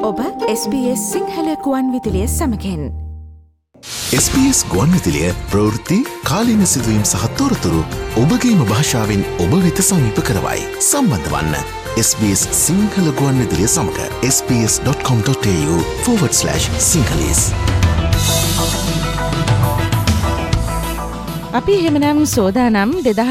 ඔබ SBS සිංහල ගුවන් විදුලිය සමඟෙන් SBS ගුවන් විදුලිය ප්‍රවෘත්ති කාලීන සිදුවීම් සහ තොරතුරු ඔබගේම භාෂාවෙන් ඔබ වෙත සමීප කරවයි. සම්බන්ධ වන්න SBS සිංහල ගුවන් විදුලිය සමඟ sbs.com.au/sinhalese. අපි එහෙමනම් සෝදානම්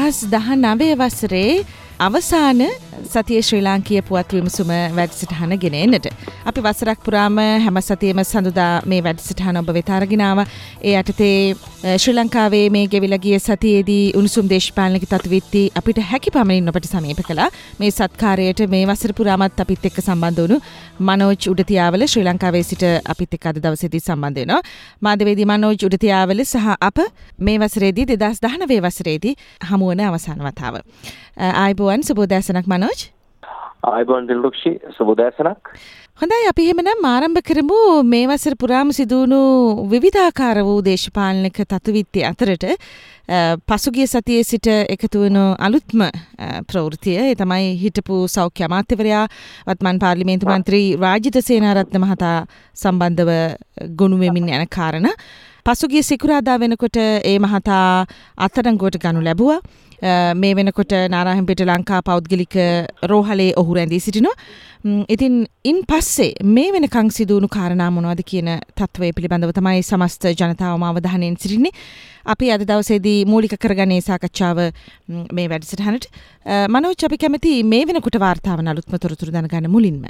2019 වසරේ අවසාන සතිය ශ්‍රී ලාංකීය පුවත් විමසුම වැඩසටහන ගෙන එන්නට. අපි වසරක් පුරාම හැම සතියෙම සඳුදා මේ වැඩසටහන ඔබ වෙත අරගෙන ආවා. ඒ යටතේ ශ්‍රී ලංකාවේ මේ ගෙවිලා ගිය සතියේදී උණුසුම් දේශපාලනික තත්ත්වෙtti අපිට හැකි පමණින් ඔබට සමීප කළා. මේ සත්කාරයට මේ වසර පුරාමත් අපිත් එක්ක සම්බන්ධ වුණු මනෝජ් උඩතියාවල ශ්‍රී ලංකාවේ සිට අපිත් එක්ක අද දවසේදී සම්බන්ධ වෙනවා. මාධ්‍යවේදී මනෝජ් උඩතියාවල සහ අප මේ වසරේදී 2019 වසරේදී හමු වන අවසාන වතාව. ආයිබෝවන් සුබෝදෑසනක් මනෝජ්. ආයිබෝවන් දිල්රුක්ෂි සුබෝදෑසනක්. හොඳයි අපි එහෙමනම් ආරම්භ කරමු මේ වසර පුරාම සිදුවුණු විවිධාකාර වූ දේශපාලනික තතුවිත්ති අතරට පසුගිය සතියේ සිට එකතු වන අලුත්ම ප්‍රවෘත්තිය ඒ තමයි හිටපු සෞඛ්‍ය අමාත්‍යවරයා වත්මන් පාර්ලිමේන්තු මන්ත්‍රී රාජිත සේනාරත්න මහතා සම්බන්ධව ගොනු වෙමින් යන කාරණා. පසුගිය සිකුරාදා වෙනකොට ඒ මහතා අත්අඩංගුවට ගනු ලැබුවා. මේ වෙනකොට නාරාහෙම්පිට ලංකා පෞද්ගලික රෝහලේ ඔහු රැඳී සිටිනවා. ඉතින් ඉන් පස්සේ මේ වෙනකන් සිදුවුණු කාරණා මොනවද කියන තත්ත්වය පිළිබඳව තමයි සමස්ත ජනතාවම අවධානයෙන් සිටින්නේ. අපි අද දවසේදී මූලික කරගන්නේ සාකච්ඡාව මේ වැඩසටහනට. මනෝජ් අපි කැමති මේ වෙනකොට වාර්තා වන අලුත්ම තොරතුරු දැනගන්න මුලින්ම.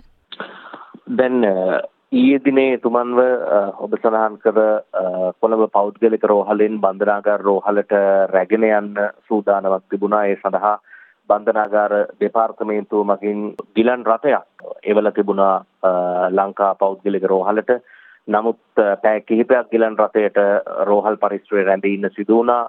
දැන් ඊයේ දිනේ තුමන්ව ඔබ සඳහන් කර කොළඹ පෞද්ගලික රෝහලෙන් බන්ධනාගාර රෝහලට රැගෙන යන්න සූදානමක් තිබුණා. ඒ සඳහා බන්ධනාගාර දෙපාර්තමේන්තුව මගින් ගිලන් රථයක් එවල තිබුණා ලංකා පෞද්ගලික රෝහලට. නමුත් පැය කිහිපයක් ගිලන් රථයට රෝහල් පරිසරයේ රැඳී ඉන්න සිදු වුණා.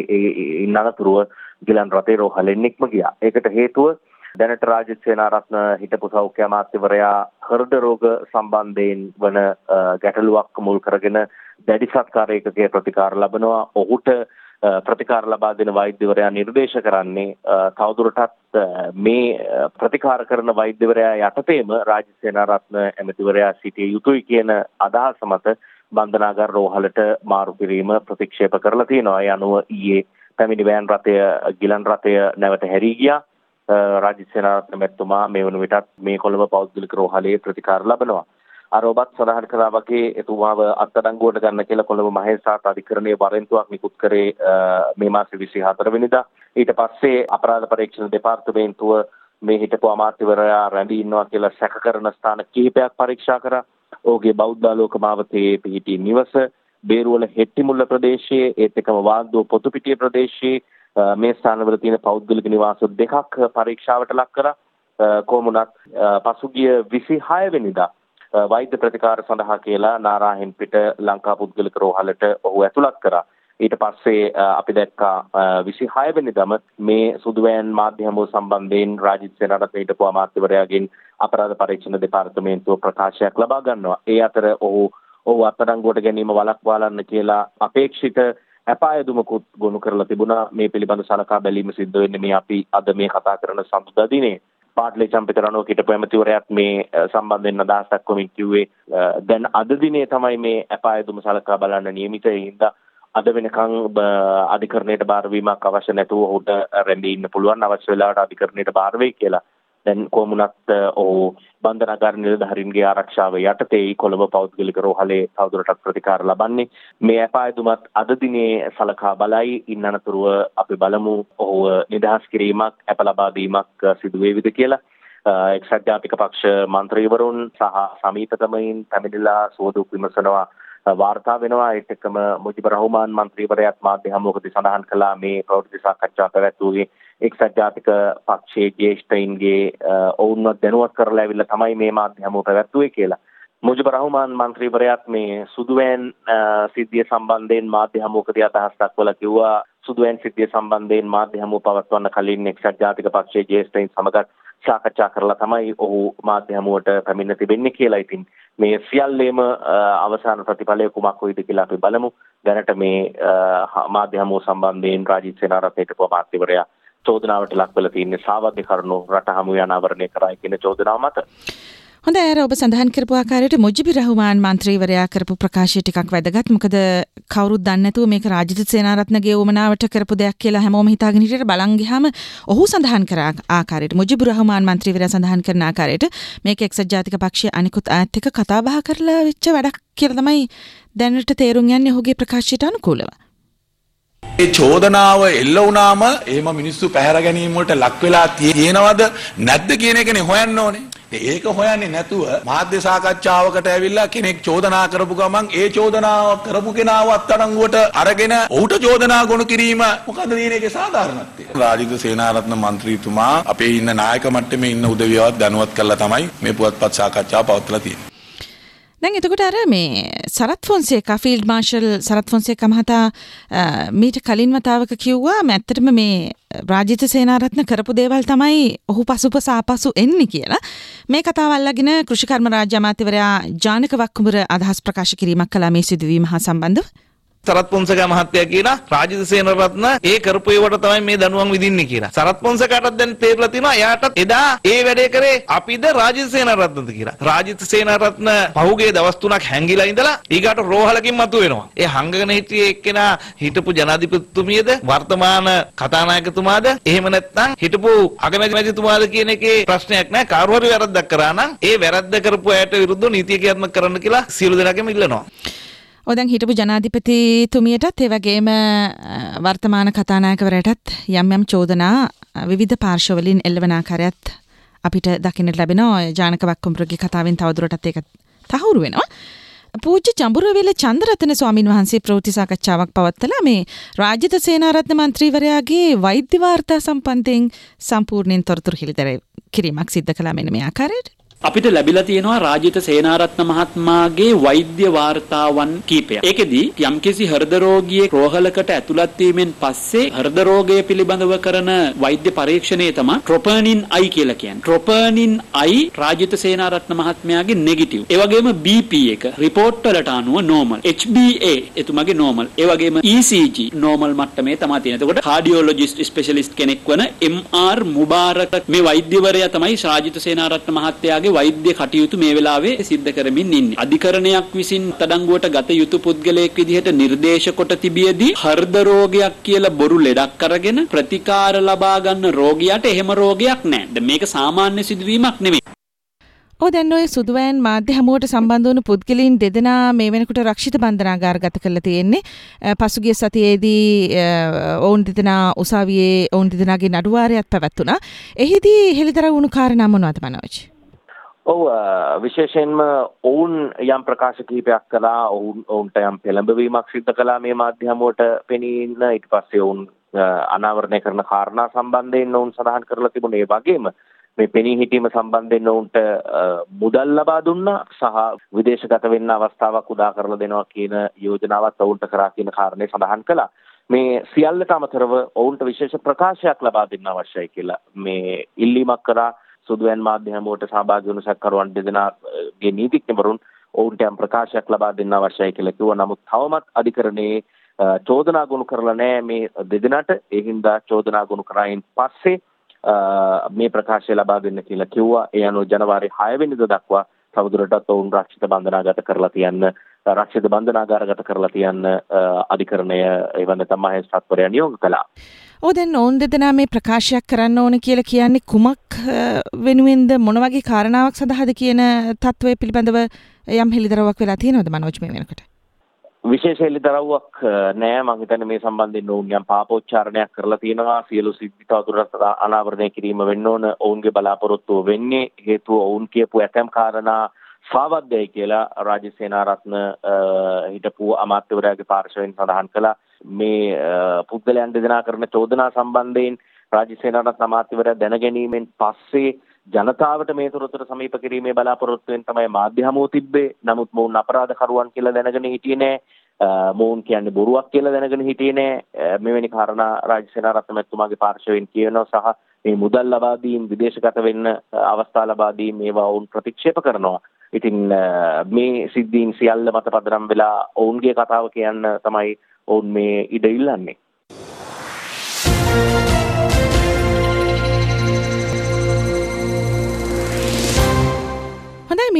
ඒ අනතුරුව ගිලන් රථේ රෝහලෙන් නික්ම ගියා. ඒකට හේතුව දැනට රාජිත සේනාරත්න හිටපු සෞඛ්‍ය අමාත්‍යවරයා හෘද රෝග සම්බන්ධයෙන් වන ගැටලුවක් මුල් කරගෙන දැඩි සත්කාරයකගේ ප්‍රතිකාර ලබනවා. ඔහුට ප්‍රතිකාර ලබා දෙන වෛද්‍යවරයා නිර්දේශ කරන්නේ තවදුරටත් මේ ප්‍රතිකාර කරන වෛද්‍යවරයා යටතේම රාජිත සේනාරත්න ඇමතිවරයා සිටිය යුතුයි කියන අදහස මත බන්ධනාගාර රෝහලට මාරු කිරීම ප්‍රතික්ෂේප කරලා තියෙනවා. ඒ අනුව ඊයේ පැමිණි වෑන් රථය ගිලන් රථය නැවත හැරී ගියා. රාජිත සේනාරත්න මැතිතුමා මේ වන විටත් මේ කොළඹ පෞද්ගලික රෝහලේ ප්‍රතිකාර ලබනවා. අර ඔබත් සඳහන් කළා වගේ එතුමාව අත්අඩංගුවට ගන්න කියලා කොළඹ මහේස්ත්‍රාත් අධිකරණයේ වරෙන්තුවක් නිකුත් කරේ මේ මාසේ 24 වෙනිදා. ඊට පස්සේ අපරාධ පරීක්ෂණ දෙපාර්තමේන්තුව මේ හිටපු අමාත්‍යවරයා රැඳී ඉන්නවා කියලා සැක කරන ස්ථාන කිහිපයක් පරීක්ෂා කරා. ඔහුගේ බෞද්ධාලෝක මාවතේ පිහිටි නිවස, බේරුවල හෙට්ටිමුල්ල ප්‍රදේශයේ, ඒත් එක්කම වාද්දුව පොතුපිටිය ප්‍රදේශයේ මේ ස්ථානවල තියෙන පෞද්ගලික නිවාස දෙකක් පරීක්ෂාවට ලක් කරා. කොහොමුණත් පසුගිය 26 වෙනිදා වෛද්‍ය ප්‍රතිකාර සඳහා කියලා නාරාහෙම්පිට ලංකා පුද්ගලික රෝහලට ඔහු ඇතුළත් කරා. ඊට පස්සේ අපි දැක්කා 26 වෙනිදාම මේ සුදුවෑන් මාධ්‍ය හමුව සම්බන්ධයෙන් රාජිත සේනාරත්න හිටපු අමාත්‍යවරයාගෙන් අපරාධ පරීක්ෂණ දෙපාර්තමේන්තුව ප්‍රකාශයක් ලබා ගන්නවා. ඒ අතර ඔහු අත්අඩංගුවට ගැනීම වළක්වාලන්න කියලා අපේක්ෂිත අපායදුමකුත් ගොනු කරලා තිබුණා. මේ පිළිබඳ සලකා බැලීම සිද්ධ වෙන්නේ මේ අපි අද මේ කතා කරන සඳුදා දිනේ. පාටලි චම්පිත රණෝක හිටපු ඇමතිවරයාත් මේ සම්බන්ධයෙන් අදහසක් කොමින් කිව්වේ දැන් අද දිනේ තමයි මේ අපායදුම සලකා බලන්න නියමිත. ඒ හින්දා අද වෙනකන් අධිකරණයට බාරවීමක් අවශ්‍ය නැතුව ඔහුට රැඳී ඉන්න පුළුවන්. අවශ්‍ය වෙලාවට අධිකරණයට බාර වෙයි කියලා. දැන් කොමුණත් ඔහු බන්ධනාගාර නිලධාරීන්ගේ ආරක්ෂාව යටතේ කොළඹ පෞද්ගලික රෝහලේ තවදුරටත් ප්‍රතිකාර ලබන්නේ. මේ අපායදුමත් අද දිනේ සලකා බලයි. ඉන් අනතුරුව අපි බලමු ඔහුව නිදහස් කිරීමක් අප ලබා දීමක් සිදු වේවිද කියලා. එක්සත් ජාතික පක්ෂ මන්ත්‍රීවරුන් සහ සමීපතමයින් පැමිණිලා සුවදුක් විමසනවා වාර්තා වෙනවා. ඒත් එක්කම මුජිබ රහමාන් මන්ත්‍රීවරයාත් මාධ්‍ය හමුවකදී සඳහන් කළා මේ ප්‍රවෘත්ති සාකච්ඡා පැවැත්වුවේ එක්සත් ජාතික පක්ෂයේ ජ්‍යෙෂ්ඨයින්ගේ ඔවුන්ව දැනුවත් කරලා ඇවිල්ලා තමයි මේ මාධ්‍ය හමුව පැවැත්වුවේ කියලා. මුජිබ රහමාන් මන්ත්‍රීවරයාත් මේ සුදුවෑන් සිද්ධිය සම්බන්ධයෙන් මාධ්‍ය හමුවකදී අදහස් දක්වලා කිව්වා සුදුවෑන් සිද්ධිය සම්බන්ධයෙන් මාධ්‍ය හමුව පවත්වන්න කලින් එක්සත් ජාතික පක්ෂයේ ජ්‍යෙෂ්ඨයින් සමග සාකච්ඡා කරලා තමයි ඔහු මාධ්‍ය හමුවට පැමිණ තිබෙන්නේ කියලා. ඉතින් මේ සියල්ලේම අවසාන ප්‍රතිඵලය කුමක් වෙයිද කියලා අපි බලමු. දැනට මේ මාධ්‍ය හමුව සම්බන්ධයෙන් රාජිත සේනාරත්න හිටපු අමාත්‍යවරයා චෝදනාවට ලක් වෙලා තියෙන්නේ සාවද්‍ය කරුණු රට හමුවේ අනාවරණය කරයි කියන චෝදනාව මත. හොඳ අර ඔබ සඳහන් කරපු ආකාරයට මුජිබුර් රහමාන් මන්ත්‍රීවරයා කරපු ප්‍රකාශය ටිකක් වැදගත්. මොකද කවුරුත් දන්නේ නැතුව මේක රාජිත සේනාරත්නගේ උමනාවට කරපු දෙයක් කියලා හැමෝම හිතාගෙන හිටියට බලන් ගියාම ඔහු සඳහන් කර ආකාරයට මුජිබුර් රහමාන් මන්ත්‍රීවරයා සඳහන් කරන ආකාරයට මේක එක්සත් ජාතික පක්ෂයේ අනිකුත් අයත් එක්ක කතා බහ කරලා වෙච්ච වැඩක් කියලා තමයි දැනට තේරුම් යන්නේ ඔහුගේ ප්‍රකාශයට අනුකූලව. ඒ චෝදනාව එල්ල වුණාම එහෙම මිනිස්සු පැහැර ගැනීම වලට ලක් වෙලා තියෙනවද නැද්ද කියන එකනේ හොයන්න ඕනේ. ඒක හොයන්නේ නැතුව මාධ්‍ය සාකච්ඡාවකට ඇවිල්ලා කෙනෙක් චෝදනා කරපු ගමන් ඒ චෝදනාව කරපු කෙනාව අත්අඩංගුවට අරගෙන ඔහුට චෝදනා ගොනු කිරීම මොකද මේකේ සාධාරණත්වය. රාජිත සේනාරත්න මන්ත්‍රීතුමා අපේ ඉන්න නායක මට්ටමේ ඉන්න උදවියවත් දැනුවත් කළා තමයි මේ පුවත්පත් සාකච්ඡාව පවත්වලා තියෙන්නේ. දැන් එතකොට අර මේ සරත් ෆොන්සේකා ෆීල්ඩ් මාර්ෂල් සරත් ෆොන්සේකා මහතා මීට කලින් වතාවක කිව්වා ඇත්තටම මේ රාජිත සේනාරත්න කරපු දේවල් තමයි ඔහු පසුපස ආපසු එන්නේ කියලා. මේ කතාව අල්ලගෙන කෘෂිකර්ම රාජ්‍ය අමාත්‍යවරයා ජානක වක්කුඹර අදහස් ප්‍රකාශ කිරීමක් කළා මේ සිදුවීම හා සම්බන්ධව. සරත් පොන්සේකා මහත්තයා කියලා රාජිත සේනාරත්න ඒ කරපු ඒවට තමයි මේ දනුවම් විදින්නේ කියලා. සරත් පොන්සේකාටත් දැන් තේරලා තියෙනවා එයාටත් එදා ඒ වැඩේ කරේ අපිද රාජිත සේනාරත්නද කියලා. රාජිත සේනාරත්න පහුගිය දවස් 3ක් හැංගිලා ඉඳලා ඊගාට රෝහලකින් මතුවෙනවා. ඒ හංගගෙන හිටියේ එක්කෙනා හිටපු ජනාධිපතිතුමියද වර්තමාන කතානායකතුමාද එහෙම නැත්නම් හිටපු අගමැතිතුමාද කියන එකේ ප්‍රශ්නයක් නැහැ. කාරු හරි වැරද්දක් කරා නම් ඒ වැරද්ද කරපු අයට විරුද්ධව නීතිය ක්‍රියාත්මක කරන්න කියලා සියලු දෙනාගෙම ඉල්ලනවා. දැන් හිටපු ජනාධිපතිතුමියටත් ඒ වගේම වර්තමාන කතානායකවරයටත් යම් යම් චෝදනා විවිධ පාර්ශවවලින් එල්ලවන ආකාරයත් අපිට දකින්නට ලැබෙනවා. ජානක වක්කුඹරගේ කතාවෙන් තවදුරටත් ඒක තහවුරු වෙනවා. පූජ්‍ය ජඹුරුවේල චන්ද්‍රරත්න ස්වාමින් වහන්සේ ප්‍රවෘත්ති සාකච්ඡාවක් පවත්වලා මේ රාජිත සේනාරත්න මන්ත්‍රීවරයාගේ වෛද්‍ය වාර්තා සම්බන්ධයෙන් සම්පූර්ණයෙන් තොරතුරු හෙළිදර කිරීමක් සිදු කළා මෙන්න මේ ආකාරයට. අපිට ලැබිලා තියෙනවා රාජිත සේනාරත්න මහත්මයාගේ වෛද්‍ය වාර්තාවන් කීපයක්. ඒකෙදී යම්කිසි හෘද රෝගියෙක් රෝහලකට ඇතුළත් වීමෙන් පස්සේ හෘද රෝගය පිළිබඳව කරන වෛද්‍ය පරීක්ෂණය තමයි ට්‍රොපර්නින් I කියලා කියන්නේ. ට්‍රොපර්නින් I රාජිත සේනාරත්න මහත්මයාගේ නෙගටිව්. ඒ වගේම BP එක රිපෝට් වලට අනුව නෝමල්. HbA එතුමාගේ නෝමල්. ඒ වගේම ECG නෝමල් මට්ටමේ තමයි තියෙන්නේ. එතකොට කාඩියොලොජිස්ට් ස්පෙෂලිස්ට් කෙනෙක් වන MR මුබාරක මේ වෛද්‍යවරයා තමයි රාජිත සේනාරත්න මහත්මයාගේ වෛද්‍ය කටයුතු මේ වෙලාවේ සිද්ධ කරමින් ඉන්නේ. අධිකරණයක් විසින් තඩංගුවට ගත යුතු පුද්ගලයෙක් විදිහට නිර්දේශ කොට තිබියදී හෘද රෝගයක් කියලා බොරු ලෙඩක් අරගෙන ප්‍රතිකාර ලබා ගන්න රෝගියාට එහෙම රෝගයක් නැහැ. දැන් මේක සාමාන්‍ය සිදුවීමක් නෙමෙයි. දැන් ඔය සුදුවෑන් මාධ්‍ය හමුවට සම්බන්ධ වුණු පුද්ගලයන් දෙදෙනා මේ වෙනකොට රක්ෂිත බන්ධනාගාරගත කරලා තියෙන්නේ. පසුගිය සතියේදී ඔවුන් දෙදෙනා උසාවියේ ඔවුන් දෙදෙනාගේ නඩුවාරයක් පැවැත්වුණා. එහිදී හෙළිදරව් වුණු කාරණා මොනවද මනෝජ්? විශේෂයෙන්ම ඔවුන් යම් ප්‍රකාශ කිහිපයක් කළා. ඔවුන්ට යම් පෙළඹවීමක් සිදු කළා මේ මාධ්‍ය හමුවට පෙනී ඉන්න. ඊට පස්සේ ඔවුන් අනාවරණය කරන කාරණා සම්බන්ධයෙන් ඔවුන් සඳහන් කරලා තිබුණේ. ඒ වගේම මේ පෙනී හිටීම සම්බන්ධයෙන් ඔවුන්ට මුදල් ලබා දුන්නා සහ විදේශගත වෙන්න අවස්ථාවක් උදා කරලා දෙනවා කියන යෝජනාවත් ඔවුන්ට කරා කියන කාරණේ සඳහන් කළා. මේ සියල්ලට අමතරව ඔවුන්ට විශේෂ ප්‍රකාශයක් ලබා දෙන්න අවශ්‍යයි කියලා මේ ඉල්ලීමක් කරා. සුදුවැන් මාධ්‍ය හමුවට සහභාගී වුණු සැකකරුවන් දෙදෙනාගේ නීතිඥවරුන් ඔවුන්ට යම් ප්‍රකාශයක් ලබා දෙන්න අවශ්‍යයි කියලා කිව්වා. නමුත් තවමත් අධිකරණයේ චෝදනා ගොනු කරලා නැහැ මේ දෙදෙනාට. ඒ හින්දා චෝදනා ගොනු කරායින් පස්සේ මේ ප්‍රකාශය ලබා දෙන්න කියලා කිව්වා. ඒ අනුව ජනවාරි 6 වෙනිදා දක්වා තවදුරටත් ඔවුන් රක්ෂිත බන්ධනාගත කරලා තියන්න අධිකරණය එවන තමයි මහේස්ත්‍රාත්වරයා නියෝග කළා. දැන් ඔවුන් දෙදෙනා මේ ප්‍රකාශයක් කරන්න ඕන කියලා කියන්නේ කුමක් වෙනුවෙන්ද මොන වගේ කාරණාවක් සඳහාද කියන තත්ත්වය පිළිබඳව යම් හෙළිදරව්වක් වෙලා තියෙනවද මනෝජ් මේ වෙනකොට? විශේෂ හෙළිදරව්වක් නෑ. මම හිතන්නේ මේ සම්බන්ධයෙන් ඔවුන් යම් පාපෝච්චාරණයක් කරලා තියෙනවා. සියලු සිද්ධි තවදුරටත් අනාවරණය කිරීම වෙන්න ඕන. ඔවුන්ගේ බලාපොරොත්තුව වෙන්නේ හේතුව ඔවුන් කියපු ඇතැම් කාරණා සාවද්දයි කියලා රාජිත සේනාරත්න හිටපු අමාත්‍යවරයාගේ පාර්ශවයෙන් සඳහන් කළා. මේ පුද්ගලයන් දෙදෙනා කරන චෝදනා සම්බන්ධයෙන් රාජිත සේනාරත්න අමාත්‍යවරයා දැනගැනීමෙන් පස්සේ ජනතාවට මේ තොරතුරු සමීප කිරීමේ බලාපොරොත්තුවෙන් තමයි මාධ්‍ය හමුව තිබ්බේ. නමුත් මොවුන් අපරාධකරුවන් කියලා දැනගෙන හිටියේ නෑ. මොවුන් කියන්නේ බොරුවක් කියලා දැනගෙන හිටියේ නෑ. මෙවැනි කාරණා රාජිත සේනාරත්න මැතිතුමාගේ පාර්ශවයෙන් කියනවා සහ මේ මුදල් ලබා දීම් විදේශගත වෙන්න අවස්ථා ලබා දීම් මේවා ඔවුන් ප්‍රතික්ෂේප කරනවා. ඉතින් මේ සිද්ධීන් සියල්ල මත පදනම් වෙලා ඔවුන්ගේ කතාව කියන්න තමයි ඔවුන් මේ ඉඩ ඉල්ලන්නේ.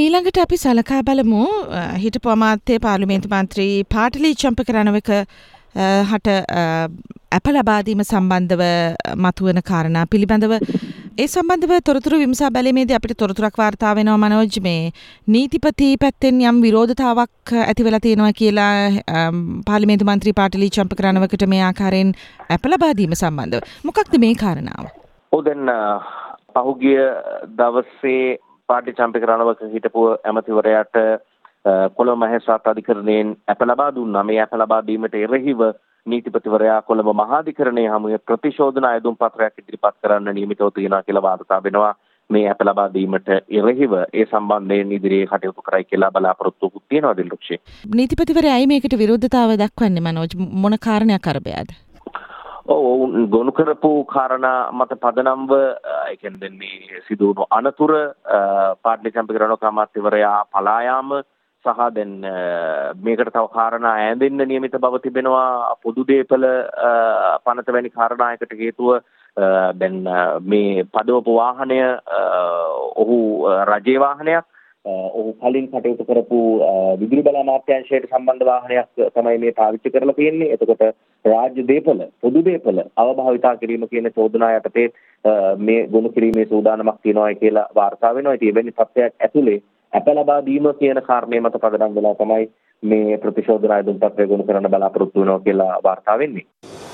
මීළඟට අපි සලකා බලමු හිටපු අමාත්‍ය පාර්ලිමේන්තු මන්ත්‍රී පාටලී චම්පකරණවක හට අප ලබාදීම සම්බන්ධව මතුවන කාරණා පිළිබඳව ඒ සම්බන්ධව තොරතුරු විමසා බැලීමේදී අපිට තොරතුරක් වාර්තා වෙනවා මනෝජ් මේ නීතිපති පැත්තෙන් යම් විරෝධතාවක් ඇති වෙලා තියෙනවා කියලා පාර්ලිමේන්තු මන්ත්‍රී පාටලී චම්පකරණවකට මේ ආකාරයෙන් අප ලබා දීම සම්බන්ධව මොකක්ද මේ කාරණාව? ඔව් දැන් පහුගිය දවසේ පාටලී චම්පකරණවක හිටපු ඇමතිවරයාට කොළඹ මහේස්ත්‍රාත් අධිකරණයෙන් අප ලබා දුන්නා. මේ අප ලබා දීමට එරෙහිව නීතිපතිවරයා කොළඹ මහාධිකරණයේ හමුවේ ප්‍රතිශෝධන අයදුම් පත්‍රයක් ඉදිරිපත් කරන්න නියමිතව තියෙනවා කියලා වාර්තා වෙනවා. මේ අප ලබා දීමට එරෙහිව ඒ සම්බන්ධයෙන් ඉදිරියේ කටයුතු කරයි කියලා බලාපොරොත්තුවක් තියෙනවා දිල්රුක්ෂේ. නීතිපතිවරයා මේකට විරෝධතාව දක්වන්නේ මනෝජ් මොන කාරණයක් අරබයාද? ඔවුන් ගොනු කරපු කාරණා මත පදනම්ව ඒ කියන්නේ මේ සිදු වුණු අනතුර පාටලී චම්පකරණවක අමාත්‍යවරයා පලා යාම සහ දැන් මේකට තව කාරණා ඈඳෙන්න නියමිත බව තිබෙනවා. පොදු දේපල පනත වැනි කාරණායකට හේතුව දැන් මේ පදවපු වාහනය ඔහු රජයේ වාහනයක්. ඔහු කලින් කටයුතු කරපු විදුලි බල අමාත්‍යාංශයට සම්බන්ධ වාහනයක් තමයි මේ පාවිච්චි කරලා තියෙන්නේ. එතකොට රාජ්‍ය දේපල පොදු දේපල අවභාවිතා කිරීම කියන චෝදනා යටතේ මේ ගොනු කිරීමේ සූදානමක් තියෙනවා කියලා වාර්තා වෙනවා. ඉතින් එවැනි තත්ත්වයක් ඇතුලේ අප ලබා දීම කියන කාරණේ මත පදනම් වෙලා තමයි මේ ප්‍රතිශෝධන අයදුම් පත්‍රය ගොනු කරන්න බලාපොරොත්තු වෙනවා කියලා වාර්තා වෙන්නේ.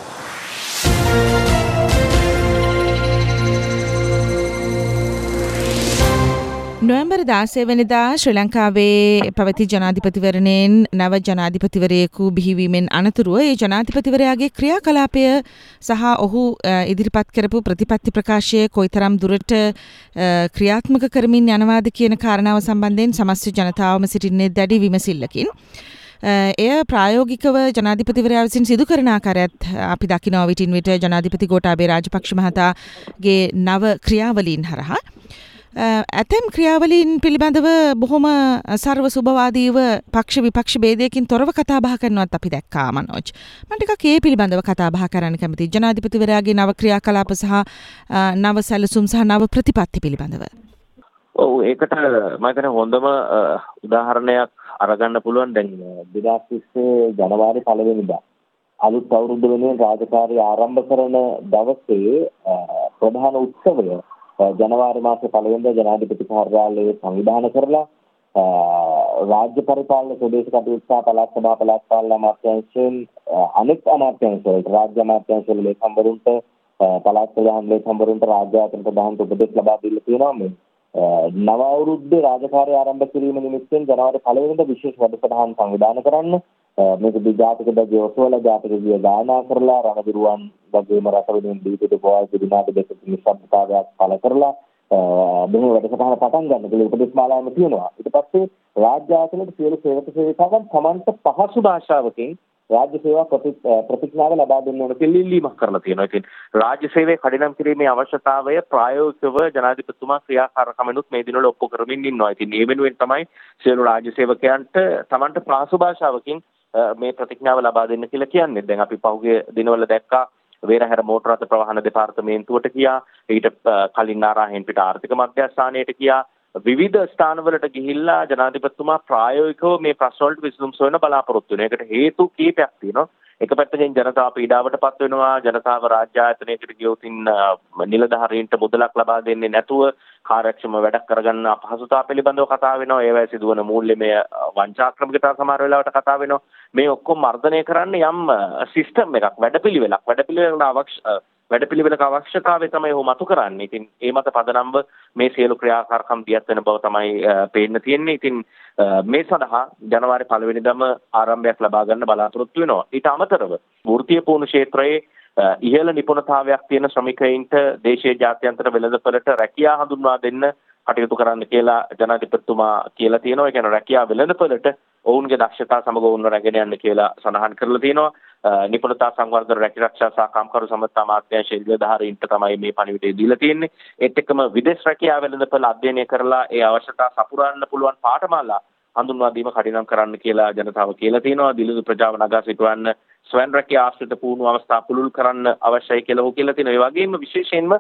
නොවැම්බර් 16 වෙනිදා ශ්‍රී ලංකාවේ පැවති ජනාධිපතිවරණයෙන් නව ජනාධිපතිවරයෙකු බිහිවීමෙන් අනතුරුව ඒ ජනාධිපතිවරයාගේ ක්‍රියාකලාපය සහ ඔහු ඉදිරිපත් කරපු ප්‍රතිපත්ති ප්‍රකාශය කොයිතරම් දුරට ක්‍රියාත්මක කරමින් යනවාද කියන කාරණාව සම්බන්ධයෙන් සමස්ත ජනතාවම සිටින්නේ දැඩි විමසිල්ලකින්. එය ප්‍රායෝගිකව ජනාධිපතිවරයා විසින් සිදු කරන ආකාරයත් අපි දකිනවා විටින් විට ජනාධිපති ගෝඨාභය රාජපක්ෂ මහතාගේ නව ක්‍රියාවලීන් හරහා ඇතැම් ක්‍රියාවලීන් පිළිබඳව බොහොම සර්ව සුභවාදීව පක්ෂ විපක්ෂ ભેදයකින් තොරව කතා බහ කරනවත් අපි දැක්කා මනෝජ්. මම ටිකක් ඒ පිළිබඳව කතා බහ කරන්න කැමතියි. ජනාධිපතිවරයාගේ නව ක්‍රියාකලාප සහ නව සැලසුම් සහ නව ප්‍රතිපත්ති පිළිබඳව. ඔව් ඒකට මම හිතන්නේ හොඳම උදාහරණයක් අරගන්න පුළුවන් දැන් 2020 ජනවාරි 1 වෙනිදා අලුත් අවුරුද්ද වෙනුවෙන් රාජකාරී ආරම්භ කරන දවසේ ප්‍රධාන උත්සවය ජනවාරි මාසේ 1 වෙනිදා ජනාධිපති කාර්යාලයේ සංවිධානය කරලා රාජ්‍ය පරිපාලන ප්‍රදේශ කටයුතු සහ පළාත් සභා පළාත් පාලන අමාත්‍යාංශයෙන් අනෙක් අමාත්‍යාංශවලට රාජ්‍ය අමාත්‍යාංශවල ලේකම්වරුන්ට පළාත් ප්‍රධාන ලේකම්වරුන්ට රාජ්‍ය ආයතන ප්‍රධානට උපදෙස් ලබා දීලා තියෙනවා. මේ නව අවුරුද්දේ රාජකාරී ආරම්භ කිරීම නිමිත්තෙන් ජනවාරි 1 වෙනිදා විශේෂ වැඩසටහන් සංවිධානය කරන්න මේක ජාතික දජය ඔසවල ජාතික ගීය ගායනා කරලා රණවිරුවන් වගේම රට වෙනුවෙන් දීපිට පොල් දිනාට දෙක නිශ්ශබ්දතාවයක් පළ කරලා බොහෝ වැඩසටහන පටන් ගන්න කියලා උපදෙස් මාලාවෙම තියෙනවා. ඊට පස්සේ රාජ්‍ය ආයතනයේ සියලු සේවක සේවිකාවන් සමන්ත පහසු භාෂාවකින් රාජ්‍ය සේවා ප්‍රතිඥාව ලබා දෙන්න ඕන කියලා ඉල්ලීමක් කරලා තියෙනවා. ඉතින් රාජ්‍ය සේවයේ කඩිනම් කිරීමේ අවශ්‍යතාවය ප්‍රායෝගිකව ජනාධිපතිතුමා ක්‍රියාකාරකමනුත් මේ දිනවල ඔප්පු කරමින් ඉන්නවා. ඉතින් මේ වෙනුවෙන් තමයි සියලු රාජ්‍ය සේවකයන්ට සමන්ත පහසු භාෂාවකින් මේ ප්‍රතිඥාව ලබා දෙන්න කියලා කියන්නේ. දැන් අපි පහුගිය දිනවල දැක්කා වේරහැර මෝටර රථ ප්‍රවාහන දෙපාර්තමේන්තුවට ගියා. ඊට කලින් නාරාහෙන් පිට ආර්ථික මධ්‍යස්ථානයට ගියා. විවිධ ස්ථානවලට ගිහිල්ලා ජනාධිපතිතුමා ප්‍රායෝගිකව මේ ප්‍රශ්න වලට විසඳුම් සොයන බලාපොරොත්තු වෙනවා. ඒකට හේතු කීපයක් තියෙනවා. එක පැත්තකින් ජනතාව පීඩාවටපත් වෙනවා. ජනතාව රාජ්‍ය ආයතනයකට ගියොතින් නිලධාරීන්ට මුදලක් ලබා දෙන්නේ නැතුව කාර්යක්ෂම වැඩක් කරගන්න අපහසුතාව පිළිබඳව කතා වෙනවා. ඒවැයි සිදුවන මූල්‍යමය වංචාක්‍රමිකතා සමහර වෙලාවට කතා වෙනවා. මේ ඔක්කොම මර්ධනය කරන්න යම් සිස්ටම් එකක් වැඩපිළිවෙලක අවශ්‍යතාවය තමයි ඔහු මතු කරන්නේ. ඉතින් ඒ මත පදනම්ව මේ සියලු ක්‍රියාකාරකම් දියත් වෙන බව තමයි පේන්න තියෙන්නේ. ඉතින් මේ සඳහා ජනවාරි 1 වෙනිදාම ආරම්භයක් ලබා ගන්න බලාපොරොත්තු වෙනවා. ඊට අමතරව වෘත්තීය පුහුණු ක්ෂේත්‍රයේ ඉහළ නිපුණතාවයක් තියෙන ශ්‍රමිකයින්ට දේශීය ජාත්‍යන්තර වෙළඳපොළට රැකියා හඳුන්වා දෙන්න කටයුතු කරන්න කියලා ජනාධිපතිතුමා කියලා තියෙනවා. ඒ කියන්නේ රැකියා වෙළඳපොළට ඔවුන්ගේ දක්ෂතා සමග ඔවුන්ව රැගෙන යන්න කියලා සඳහන් කරලා තියෙනවා. නිපුණතා සංවර්ධන රැකිරක්ෂා සහ කාම්කරු සම්මත අමාත්‍යාංශ ඉල්ලධාරීන්ට තමයි මේ පණිවිඩය දීලා තියෙන්නේ. ඒත් එක්කම විදේශ රැකියා වෙළඳපොළ අධ්‍යයනය කරලා ඒ අවශ්‍යතා සපුරන්න පුළුවන් පාඨමාලා හඳුන්වා දීම කඩිනම් කරන්න කියලා ජනතාව කියලා තියෙනවා. දිලිඳු ප්‍රජාව නගා සිටවන්න ස්වයං රැකියා ආශ්‍රිත පුහුණු අවස්ථා පුළුල් කරන්න අවශ්‍යයි කියලා ඔහු කියලා තියෙනවා. ඒ වගේම විශේෂයෙන්ම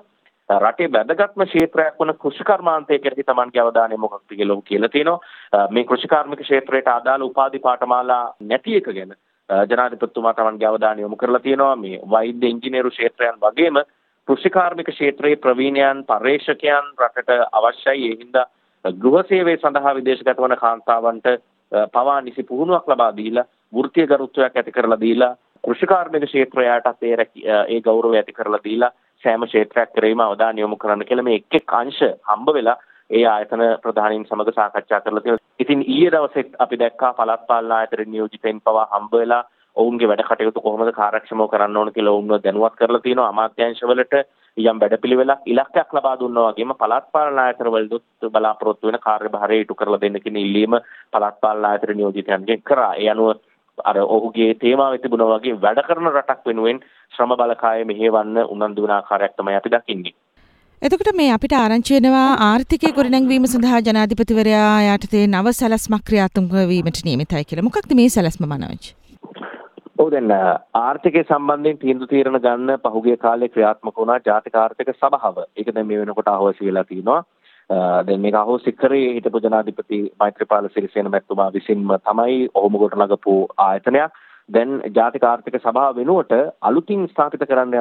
රටේ වැදගත්ම ක්ෂේත්‍රයක් වන කෘෂිකර්මාන්තය කෙරෙහි Tamanගේ අවධානය මොකක්ද කියලා ඔහු කියලා තියෙනවා. මේ කෘෂිකාර්මික ක්ෂේත්‍රයට අදාළ උපාධි පාඨමාලා නැති එක ගැන ජනාධිපතිතුමා Tamanගේ අවධානය යොමු කරලා තියෙනවා. මේ වෛද්‍ය ඉංජිනේරු ක්ෂේත්‍රයන් වගේම කෘෂිකාර්මික ක්ෂේත්‍රයේ ප්‍රවීණයන් පර්යේෂකයන් රටට අවශ්‍යයි. ඒ හින්දා ගෘහ සේවය සඳහා විදේශගත වන කාන්තාවන්ට පවා නිසි පුහුණුවක් ලබා දීලා වෘත්තීය ගරුත්වයක් ඇති කරලා දීලා කෘෂිකාර්මික ක්ෂේත්‍රයටත් ඒ ගෞරවය ඇති කරලා දීලා සෑම ක්ෂේත්‍රයක් කෙරෙහිම අවධානය යොමු කරන්න කියලා මේ එක් අංශ හම්බ වෙලා ඒ ආයතන ප්‍රධානීන් සමග සාකච්ඡා කරලා තියෙනවා. ඉතින් ඊයේ දවසේ අපි දැක්කා පළාත් පාලන ආයතන නියෝජිතයින් පවා හම්බ වෙලා ඔවුන්ගේ වැඩ කටයුතු කොහොමද කාර්යක්ෂමව කරන්න ඕන කියලා ඔවුන්ව දැනුවත් කරලා තියෙනවා. අමාත්‍යාංශවලට යම් වැඩපිළිවෙලක් ඉලක්කයක් ලබා දුන්නා වගේම පළාත් පාලන ආයතන වලදොත් බලාපොරොත්තු වෙන කාර්යභාරය ඉටු කරලා දෙන්න කියන ඉල්ලීම පළාත් පාලන ආයතන නියෝජිතයන්ගෙන් කරා. ඒ අනුව අර ඔහුගේ තේමාවේ තිබුණා වගේ වැඩ කරන රටක් වෙනුවෙන් ශ්‍රම බලකාය මෙහෙවන්න උනන්දු වෙන ආකාරයක් තමයි අපි දකින්නේ. එතකොට මේ අපිට ආරංචි වෙනවා ආර්ථිකය ගොඩනැංවීම සඳහා ජනාධිපතිවරයා යටතේ නව සැලැස්මක් ක්‍රියාත්මක වීමට නියමිතයි කියලා. මොකක්ද මේ සැලැස්ම මනෝජ්? ඔව් දැන් ආර්ථිකය සම්බන්ධයෙන් තීරණ ගන්න පහුගිය කාලේ ක්‍රියාත්මක වුණා ජාතික ආර්ථික සභාව. ඒක දැන් මේ වෙනකොට අහෝසි වෙලා තිනවා. දැන් මේක අහෝසි කරේ හිටපු ජනාධිපති මෛත්‍රීපාල සිරිසේන මැතිතුමා විසින්ම තමයි ඔහුම ගොඩනගපු ආයතනයක්. දැන් ජාතික ආර්ථික සභාව වෙනුවට අලුතින් ස්ථාපිත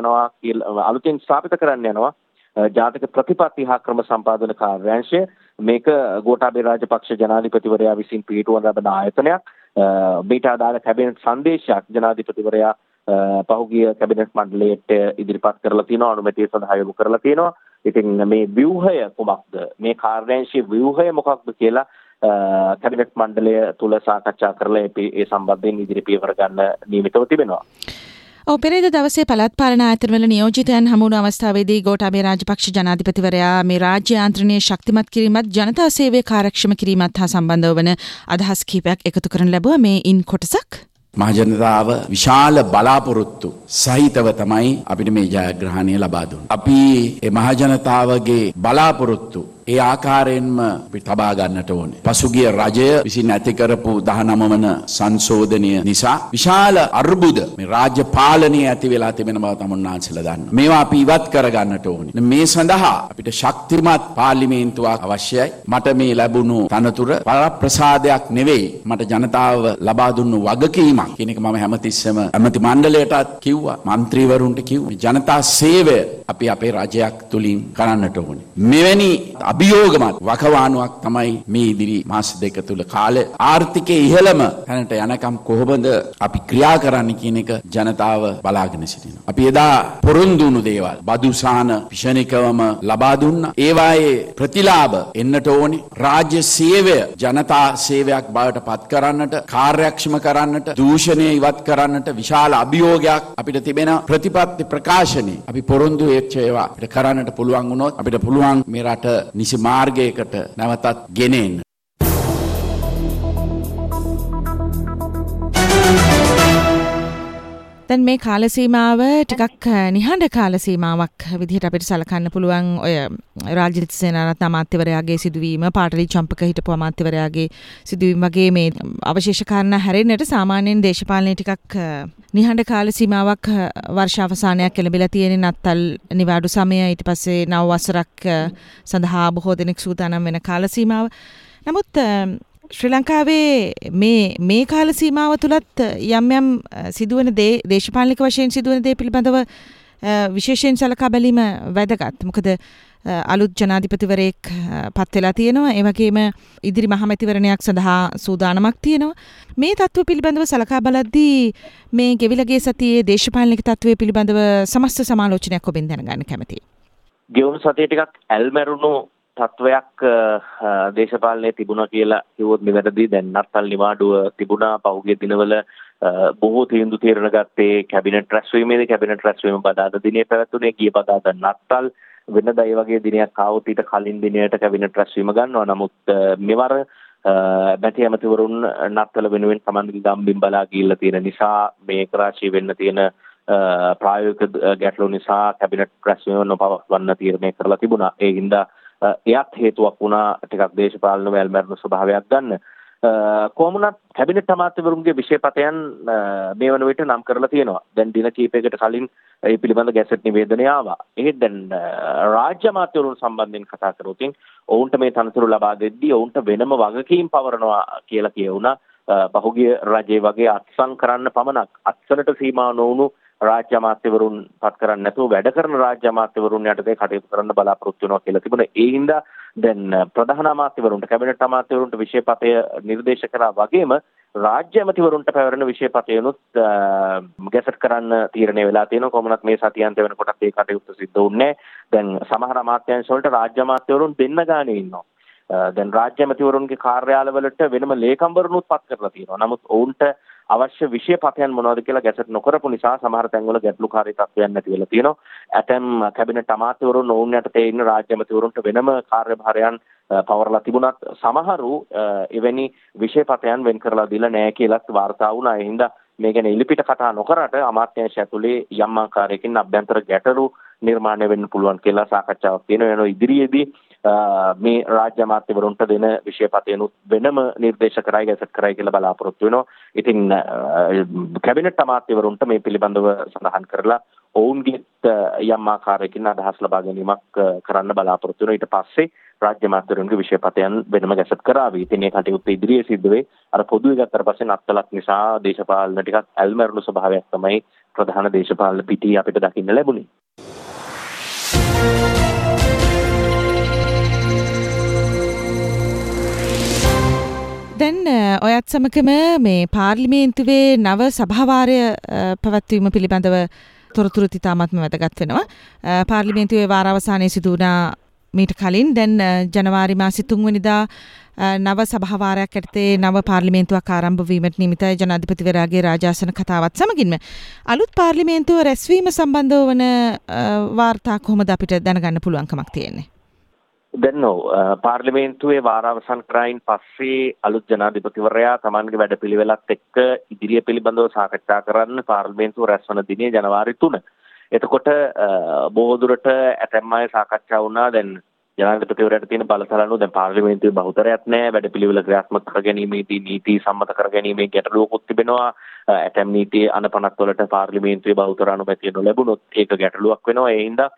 කරන්න යනවා ජාතික ප්‍රතිපත්ති හා ක්‍රම සම්පාදන කාර්යාංශය. මේක ගෝඨාභය රාජපක්ෂ ජනාධිපතිවරයා විසින් පිහිටුවන ලබන ආයතනයක්. මේට අදාළ කැබිනට් සංදේශයක් ජනාධිපතිවරයා පහුගිය කැබිනට් මණ්ඩලයට ඉදිරිපත් කරලා තියෙනවා, අනුමැතිය සඳහා යොමු කරලා තියෙනවා. ඉතින් මේ ව්‍යුහය කොමක්ද, මේ කාර්යාංශයේ ව්‍යුහය මොකක්ද කියලා කැබිනට් මණ්ඩලය තුල සාකච්ඡා කරලා ඒ සම්බන්ධයෙන් ඉදිරි පියවර ගන්න නියමිතව තිබෙනවා. පෙරේද දවසේ පළාත් පාලන ආයතනවල නියෝජිතයන් හමු වුණු අවස්ථාවේදී ගෝඨාභය රාජපක්ෂ ජනාධිපතිවරයා මේ රාජ්‍ය යාන්ත්‍රණය ශක්තිමත් කිරීමත් ජනතා සේවය කාර්යක්ෂම කිරීමත් හා සම්බන්ධව වන අදහස් කිහිපයක් එකතු කරන ලැබුවා. මේ ඉන් කොටසක් මහජනතාව විශාල බලාපොරොත්තු සහිතව තමයි අපිට මේ ජයග්‍රහණය ලබා දුන්නේ. අපි මේ මහජනතාවගේ බලාපොරොත්තු ඒ ආකාරයෙන්ම අපි තබා ගන්නට ඕනේ. පසුගිය රජය විසින් ඇති කරපු 19 වන සංශෝධනය නිසා විශාල අර්බුද මේ රාජ්‍ය පාලනයේ ඇති වෙලා තිබෙන බව තමුන්නාන්සලා දන්නවා. මේවා අපි ඉවත් කර ගන්නට ඕනේ. මේ සඳහා අපිට ශක්තිමත් පාර්ලිමේන්තුවක් අවශ්‍යයි. මට මේ ලැබුණු තනතුර ප්‍රසාදයක් නෙවෙයි, මට ජනතාව ලබා දුන්නු වගකීමක් කියන එක මම හැමතිස්සෙම ඇමති මණ්ඩලයටත් කිව්වා, മന്ത്രിවරුන්ට කිව්වා. ජනතා සේවය අපි අපේ රජයක් තුලින් කරන්නට ඕනේ. මෙවැනි අභියෝගමත් වකවානුවක් තමයි මේ ඉදිරි මාස දෙක තුල කාලේ ආර්ථිකයේ ඉහළම තැනට යනකම් කොහොමද අපි ක්‍රියා කරන්න කියන එක ජනතාව බලාගෙන සිටිනවා. අපි එදා පොරොන්දු වුණු දේවල් බදුසාන පිෂණිකවම ලබා දුන්නා. ඒවායේ ප්‍රතිලාභ එන්නට ඕනේ. රාජ්‍ය සේවය ජනතා සේවයක් බවට පත් කරන්නට, කාර්යක්ෂම කරන්නට, දූෂණය ඉවත් කරන්නට විශාල අභියෝගයක් අපිට තිබෙන ප්‍රතිපත්ති ප්‍රකාශනයේ අපි පොරොන්දු වෙච්ච ඒවා අපිට කරන්නට පුළුවන් වුණොත් අපිට පුළුවන් මේ රට නිසි මාර්ගයකට නැවතත් ගෙනෙන්න. දැන් මේ කාල සීමාව ටිකක් නිහඬ කාල සීමාවක් විදිහට අපිට සලකන්න පුළුවන්. ඔය රාජිත සේනාරත්න අමාත්‍යවරයාගේ සිදුවීම, පාටලි චම්පක හිටපු අමාත්‍යවරයාගේ සිදුවීම වගේ මේ අවශේෂ කාරණා හැරෙන්නට සාමාන්‍යයෙන් දේශපාලනයේ ටිකක් නිහඬ කාල සීමාවක් වර්ෂ අවසානයක් ලැබිලා තියෙන නත්තල් නිවාඩු සමය, ඊට පස්සේ නව වසරක් සඳහා බොහෝ දෙනෙක් සූදානම් වෙන කාල සීමාව. නමුත් ශ්‍රී ලංකාවේ මේ කාල සීමාව තුලත් යම් යම් සිදුවන දේ, දේශපාලනික වශයෙන් සිදුවන දේ පිළිබඳව විශේෂයෙන් සලකා බැලීම වැදගත්. මොකද අලුත් ජනාධිපතිවරයෙක් පත් වෙලා තියෙනවා. ඒ වගේම ඉදිරි මහමැතිවරණයක් සඳහා සූදානමක් තියෙනවා. මේ තත්ත්ව පිළිබඳව සලකා බලද්දී මේ ගෙවිලගේ සතියේ දේශපාලනික තත්ත්වය පිළිබඳව සමස්ත සමාලෝචනයක් ඔබෙන් දැනගන්න කැමතියි. ගෙවුණු සතියේ ටිකක් ඇල්මැරුණු තත්වයක් දේශපාලනයේ තිබුණා කියලා කිව්වොත් නිවැරදි. දැන් නත්තල් නිවාඩුව තිබුණා. පහුගිය දිනවල බොහෝ තීන්දුව తీරන ගත්තේ කැබිනට් රැස්වීමේදී. කැබිනට් රැස්වීම බදාදා දිනේ පැවැත්වුණේ. ගිය බදාදා නත්තල් වෙනදා ඒ වගේ දිනයක් ආවොත් ඊට කලින් දිනයට කැබිනට් රැස්වීම ගන්නවා. නමුත් මෙවර මැති ඇමතිවරුන් නත්තල වෙනුවෙන් සමන්විත ගම්බිම් බලා ගිහිල්ලා තියෙන නිසා මේ කරාචි වෙන්න තියෙන ප්‍රායෝගික ගැටලු නිසා කැබිනට් රැස්වීම නොපවත්වන්න තීරණය කරලා තිබුණා. ඒ හින්දා එයත් හේතුවක් වුණා ටිකක් දේශපාලන වැල්මැරෙන ස්වභාවයක් ගන්න. කොමුණත් කැබිනට් අමාත්‍යවරුන්ගේ විශේෂපතයන් මේ වන විට නම් කරලා තියෙනවා. දැන් දින කිහිපයකට කලින් ඒ පිළිබඳ ගැසට් නිවේදනය ආවා. එහෙත් දැන් රාජ්‍ය අමාත්‍යවරුන් සම්බන්ධයෙන් කතා කරොත් ඔවුන්ට මේ තනතුරු ලබා දෙද්දී ඔවුන්ට වෙනම වගකීම් පවරනවා කියලා කියවුණා. පහුගිය රජයේ වගේ අත්සන් කරන්න පමණක් අත්සනට සීමා නොවුණු රාජ්‍ය අමාත්‍යවරුන් පත් කරන්නේ නැතුව වැඩ කරන රාජ්‍ය අමාත්‍යවරුන් යටතේ කටයුතු කරන්න බලාපොරොත්තු වෙනවා කියලා තිබුණා. ඒ හින්දා දැන් ප්‍රධාන අමාත්‍යවරුන්ට කැබිනට් අමාත්‍යවරුන්ට විශේෂපතය නිර්දේශ කරා වගේම රාජ්‍ය අමාත්‍යවරුන්ට පැවරෙන විශේෂපතයනුත් ගැසට් කරන්න තීරණය වෙලා තියෙනවා. කොහොමවත් මේ සතියාන්ත වෙනකොටත් ඒ කටයුතු සිද්ධ වුණේ නැහැ. දැන් සමහර අමාත්‍යාංශ වලට රාජ්‍ය අමාත්‍යවරුන් දෙන්න ගානේ ඉන්නවා. දැන් රාජ්‍ය අමාත්‍යවරුන්ගේ කාර්යාලවලට වෙනම ලේකම්වරුනුත් පත් කරලා තියෙනවා. නමුත් ඔවුන්ට අවශ්‍ය විශේෂපතයන් මොනවද කියලා ගැසට් නොකරපු නිසා සමහර තැන්වල ගැටලුකාරී තත්ත්වයන් නැති වෙලා තියෙනවා. ඇතැම් කැබිනට් අමාත්‍යවරුන් ඔවුන් යටතේ ඉන්න රාජ්‍ය අමාත්‍යවරුන්ට වෙනම කාර්යභාරයන් පවරලා තිබුණත් සමහරු එවැනි විශේෂපතයන් වෙන් කරලා දීලා නැහැ කියලාත් වාර්තා වුණා. ඒ හින්දා මේ ගැන ඉලිපිට කතා නොකරට අමාත්‍යාංශය ඇතුලේ යම් ආකාරයකින් අභ්‍යන්තර ගැටලු නිර්මාණය වෙන්න පුළුවන් කියලා සාකච්ඡාවක් තියෙනවා. ඉදිරියේදී මේ රාජ්‍ය අමාත්‍යවරුන්ට දෙන විශේෂපතයනුත් වෙනම නිර්දේශ කරයි ගැසට් කරයි කියලා බලාපොරොත්තු වෙනවා. ඉතින් කැබිනට් අමාත්‍යවරුන්ට මේ පිළිබඳව සඳහන් කරලා ඔවුන්ගේ යම් ආකාරයකින් අදහස් ලබා ගැනීමක් කරන්න බලාපොරොත්තු වෙනවා. ඊට පස්සේ රාජ්‍ය අමාත්‍යවරුන්ගේ විශේෂපතයන් වෙනම ගැසට් කරાવી. ඉතින් මේ කටයුත්ත ඉදිරියේ සිද්ධ වෙයි. අර පොදුවේ ගත්තට පස්සේ නත්තලක් නිසා දේශපාලන ටිකක් ඇල්මැරුණු ස්වභාවයක් තමයි ප්‍රධාන දේශපාලන පිටි අපිට දකින්න ලැබුණේ. දැන් ඔයත් සමගම මේ පාර්ලිමේන්තුවේ නව සභාවාරය පැවැත්වීම පිළිබඳව තොරතුරු ඉතාමත්ම වැදගත් වෙනවා. පාර්ලිමේන්තුවේ වාරාවසානයේ සිදු වුණා මීට කලින්. දැන් ජනවාරි මාසේ 3 වෙනිදා නව සභාවාරයක් යටතේ නව පාර්ලිමේන්තුවක් ආරම්භ වීමට නිමිතයි ජනාධිපතිවරයාගේ රාජාසන කතාවත් සමගින්ම අලුත් පාර්ලිමේන්තුව රැස්වීම සම්බන්ධව වන වාර්තා කොහොමද අපිට දැනගන්න පුළුවන්කමක් තියෙන්නේ? දැන් පාර්ලිමේන්තුවේ වාරාවසන් කරයින් පස්සේ අලුත් ජනාධිපතිවරයා තමන්ගේ වැඩපිළිවෙලත් එක්ක ඉදිරිය පිළිබඳව සාකච්ඡා කරන්න පාර්ලිමේන්තුව රැස්වන දිනේ ජනවාරි 3. එතකොට බොහෝ දුරට ඇතැම් අය සාකච්ඡා වුණා දැන් ජනාධිපතිවරයාට තියෙන බලතලනුව දැන් පාර්ලිමේන්තුවේ බහුතරයක් නැහැ. වැඩපිළිවෙල ක්‍රියාත්මක කර ගැනීමේදී නීති සම්මත කර ගැනීමේ ගැටලුවකුත් තිබෙනවා. ඇතැම් නීති අනපනත් වලට පාර්ලිමේන්තුවේ බහුතර අනුමැතිය නොලැබුණොත් ඒක ගැටලුවක් වෙනවා. ඒ හින්දා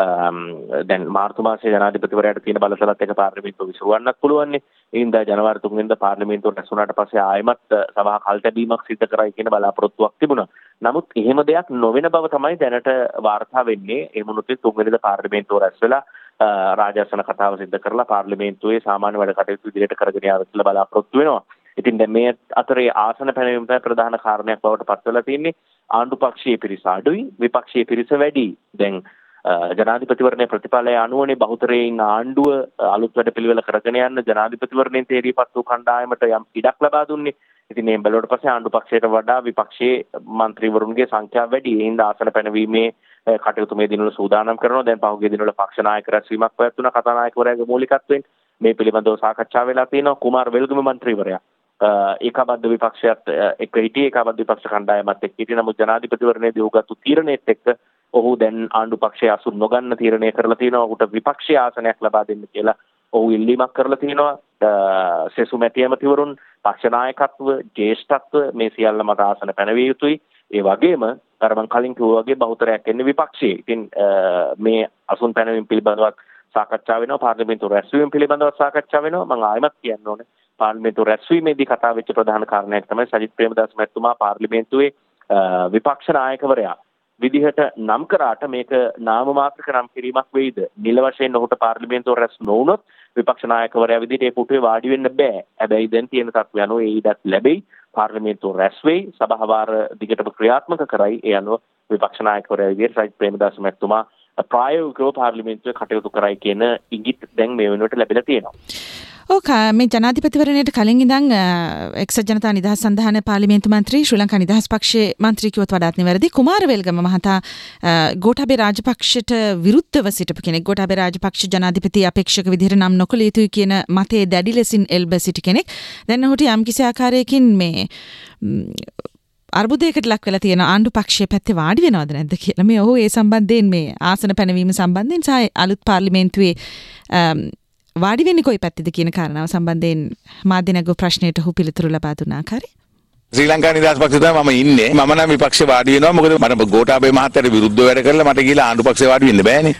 දැන් මාර්තු මාසයේ ජනාධිපතිවරයාට තියෙන බලතලත් එක පාර්ලිමේන්තුව විසුරුවන්නත් පුළුවන් නේ. ඒ හින්දා ජනවාරි 3 වෙනිදා පාර්ලිමේන්තුව රැස්ුණාට පස්සේ ආයෙමත් සභා කල්තැබීමක් සිදු කරයි කියන බලාපොරොත්තුවක් තිබුණා. නමුත් එහෙම දෙයක් නොවන බව තමයි දැනට වාර්තා වෙන්නේ. ඒ මොනොත් 3 වෙනිදා පාර්ලිමේන්තුව රැස් වෙලා රාජාසන කතාව සිදු කරලා පාර්ලිමේන්තුවේ සාමාන්‍ය වැඩ කටයුතු ඉදිරියට කරගෙන යාම කියලා බලාපොරොත්තු වෙනවා. ඉතින් දැන් මේ අතරේ ආසන පැනවීම තමයි ප්‍රධාන කාරණයක් බවට පත් වෙලා තියෙන්නේ. ආණ්ඩු පක්ෂයේ පිරිස අඩුයි, විපක්ෂයේ පිරිස වැඩි. දැන් ජනාධිපතිවරණයේ ප්‍රතිඵලය අනුවනේ බහුතරයේ ඉන්න ආණ්ඩුව අලුත් වැඩපිළිවෙල කරගෙන යන්න ජනාධිපතිවරණයෙන් තේරීපත් වූ කණ්ඩායමට යම් ඉඩක් ලබා දුන්නේ. ඉතින් මේ බැලුවට පස්සේ ආණ්ඩු පක්ෂයට වඩා විපක්ෂයේ മന്ത്രിවරුන්ගේ සංඛ්‍යාව වැඩි. ඒ හින්දා ආසන පැනවීමේ කටයුතු මේ දිනවල සූදානම් කරනවා. දැන් පහුගිය දිනවල පක්ෂ නායක රැස්වීමක් පැවැත්වුණා. කතානායකවරයාගේ මූලිකත්වයෙන් මේ පිළිබඳව සාකච්ඡා වෙලා තියෙනවා. කුමාර වෙල්ගම മന്ത്രിවරයා ඒකාබද්ධ විපක්ෂයත් එක්ක හිටියේ. ඒකාබද්ධ විපක්ෂ කණ්ඩායමත් එක්ක හිටියේ. නමුත් ජනාධිපතිවරණයේදී උගත්තු තීරණයත් එක්ක ඔහු දැන් ආණ්ඩු පක්ෂයේ අසුන් නොගන්න තීරණය කරලා තියෙනවා. ඔහුට විපක්ෂීය ආසනයක් ලබා දෙන්න කියලා ඔහු ඉල්ලීමක් කරලා තියෙනවා. සෙසු මැති ඇමතිවරුන්, පක්ෂ නායකත්ව, ජ්‍යෙෂ්ඨත්ව මේ සියල්ල මත ආසන පැනවිය යුතුයි. ඒ වගේම අර මං කලින් කිව්වා වගේ බහුතරයක් එන්නේ විපක්ෂයේ. ඉතින් මේ අසුන් පැනවීම පිළිබඳව සාකච්ඡා වෙනවා. පාර්ලිමේන්තුව රැස්වීම පිළිබඳව සාකච්ඡා වෙනවා. මම ආයෙමත් කියන්න ඕනේ පාර්ලිමේන්තුව රැස්වීමේදී කතා වෙච්ච ප්‍රධාන කාරණයක් තමයි සජිත් ප්‍රේමදාස මැතිතුමා පාර්ලිමේන්තුවේ විපක්ෂ නායකවරයා විදිහට නම් කරාට මේක නාම මාත්‍රක නම් කිරීමක් වෙයිද? නිල වශයෙන් ඔහුට පාර්ලිමේන්තුව රැස් නොවුනොත් විපක්ෂ නායකවරයා විදිහට ඒ පුටුවේ වාඩි වෙන්න බෑ. හැබැයි දැන් තියෙන තත්ත්වය අනුව ඒ ඉඩක් ලැබෙයි. පාර්ලිමේන්තුව රැස් වෙයි. සභාවාර දිගටම ක්‍රියාත්මක කරයි. ඒ අනුව විපක්ෂ නායකවරයා විදිහට සජිත් ප්‍රේමදාස මැතිතුමා ප්‍රායෝගිකව පාර්ලිමේන්තුවේ කටයුතු කරයි කියන ඉඟිත් දැන් මේ වෙනුවට ලැබිලා තියෙනවා. මේ ජනාධිපතිවරණයට කලින් ඉඳන් එක්සත් ජනතා නිදහස් සන්ධාන පාර්ලිමේන්තු මන්ත්‍රී ශ්‍රී ලංකා නිදහස් පක්ෂයේ මන්ත්‍රී කිව්වත් වඩාත් නිවැරදි කුමාර වෙල්ගම මහතා ගෝඨාභය රාජපක්ෂට විරුද්ධව සිටපු කෙනෙක්. ගෝඨාභය රාජපක්ෂ ජනාධිපති අපේක්ෂක විදිහට නම් නොකළ යුතුයි කියන මතයේ දැඩි ලෙසින් එල්බ සිටි කෙනෙක්. දැන් ඔහුට යම්කිසි ආකාරයකින් මේ අර්බුදයකට ලක් වෙලා තියෙන ආණ්ඩු පක්ෂයේ පැත්තේ වාඩි වෙනවද නැද්ද කියලා මේ ඔහු ඒ සම්බන්ධයෙන් මේ ආසන පැනවීම සම්බන්ධයෙන් සහ අලුත් පාර්ලිමේන්තුවේ වාඩි වෙන්නේ කොයි පැත්තේද කියන කාරණාව සම්බන්ධයෙන් මාධ්‍ය නැගූ ප්‍රශ්නයට ඔහු පිළිතුරු ලබා දුන්න ආකාරය. ශ්‍රී ලංකා නිදහස් පක්ෂය තමයි මම ඉන්නේ. මම නම් විපක්ෂේ වාඩි වෙනවා. මොකද මට ගෝඨාභය මහත්තයාට විරුද්ධව වැඩ කරලා මට ගිහලා ආණ්ඩු පක්ෂේ වාඩි වෙන්න බෑනේ.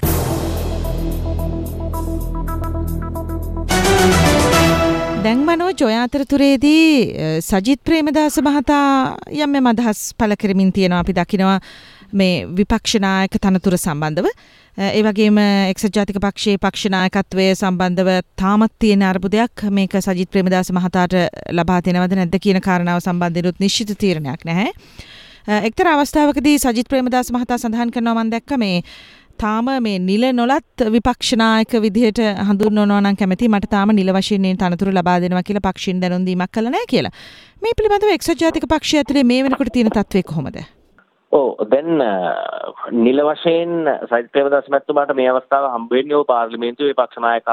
දැන් මනෝජ් ඔය අතරතුරේදී සජිත් ප්‍රේමදාස මහතා යම් අදහස් පළ කරමින් තියෙනවා. අපි දකිනවා මේ විපක්ෂ නායක තනතුර සම්බන්ධව. ඒ වගේම එක්සත් ජාතික පක්ෂයේ පක්ෂ නායකත්වයේ සම්බන්ධව තාමත් තියෙන අර්බුදයක් මේක සජිත් ප්‍රේමදාස මහතාට ලබා දෙනවද නැද්ද කියන කාරණාව සම්බන්ධයෙන් නිශ්චිත තීරණයක් නැහැ. එක්තරා අවස්ථාවකදී සජිත් ප්‍රේමදාස මහතා සඳහන් කරනවා මම දැක්ක මේ තාම මේ නිල නොලත් විපක්ෂ නායක විදිහට හඳුන්වනවා නම් කැමැති මට තාම නිල වශයෙන් තනතුරු ලබා දෙනවා කියලා පක්ෂින් දැනුම් දීමක් කළා නැහැ කියලා. මේ පිළිබඳව එක්සත් ජාතික පක්ෂය ඇතුලේ මේ වෙනකොට තියෙන තත්ත්වය කොහොමද? දැන් නිල වශයෙන් සජිත් ප්‍රේමදාස මහත්මයාට මේ අවස්ථාව හම්බ වෙන්නේ ඔය පාර්ලිමේන්තුවේ විපක්ෂ නායක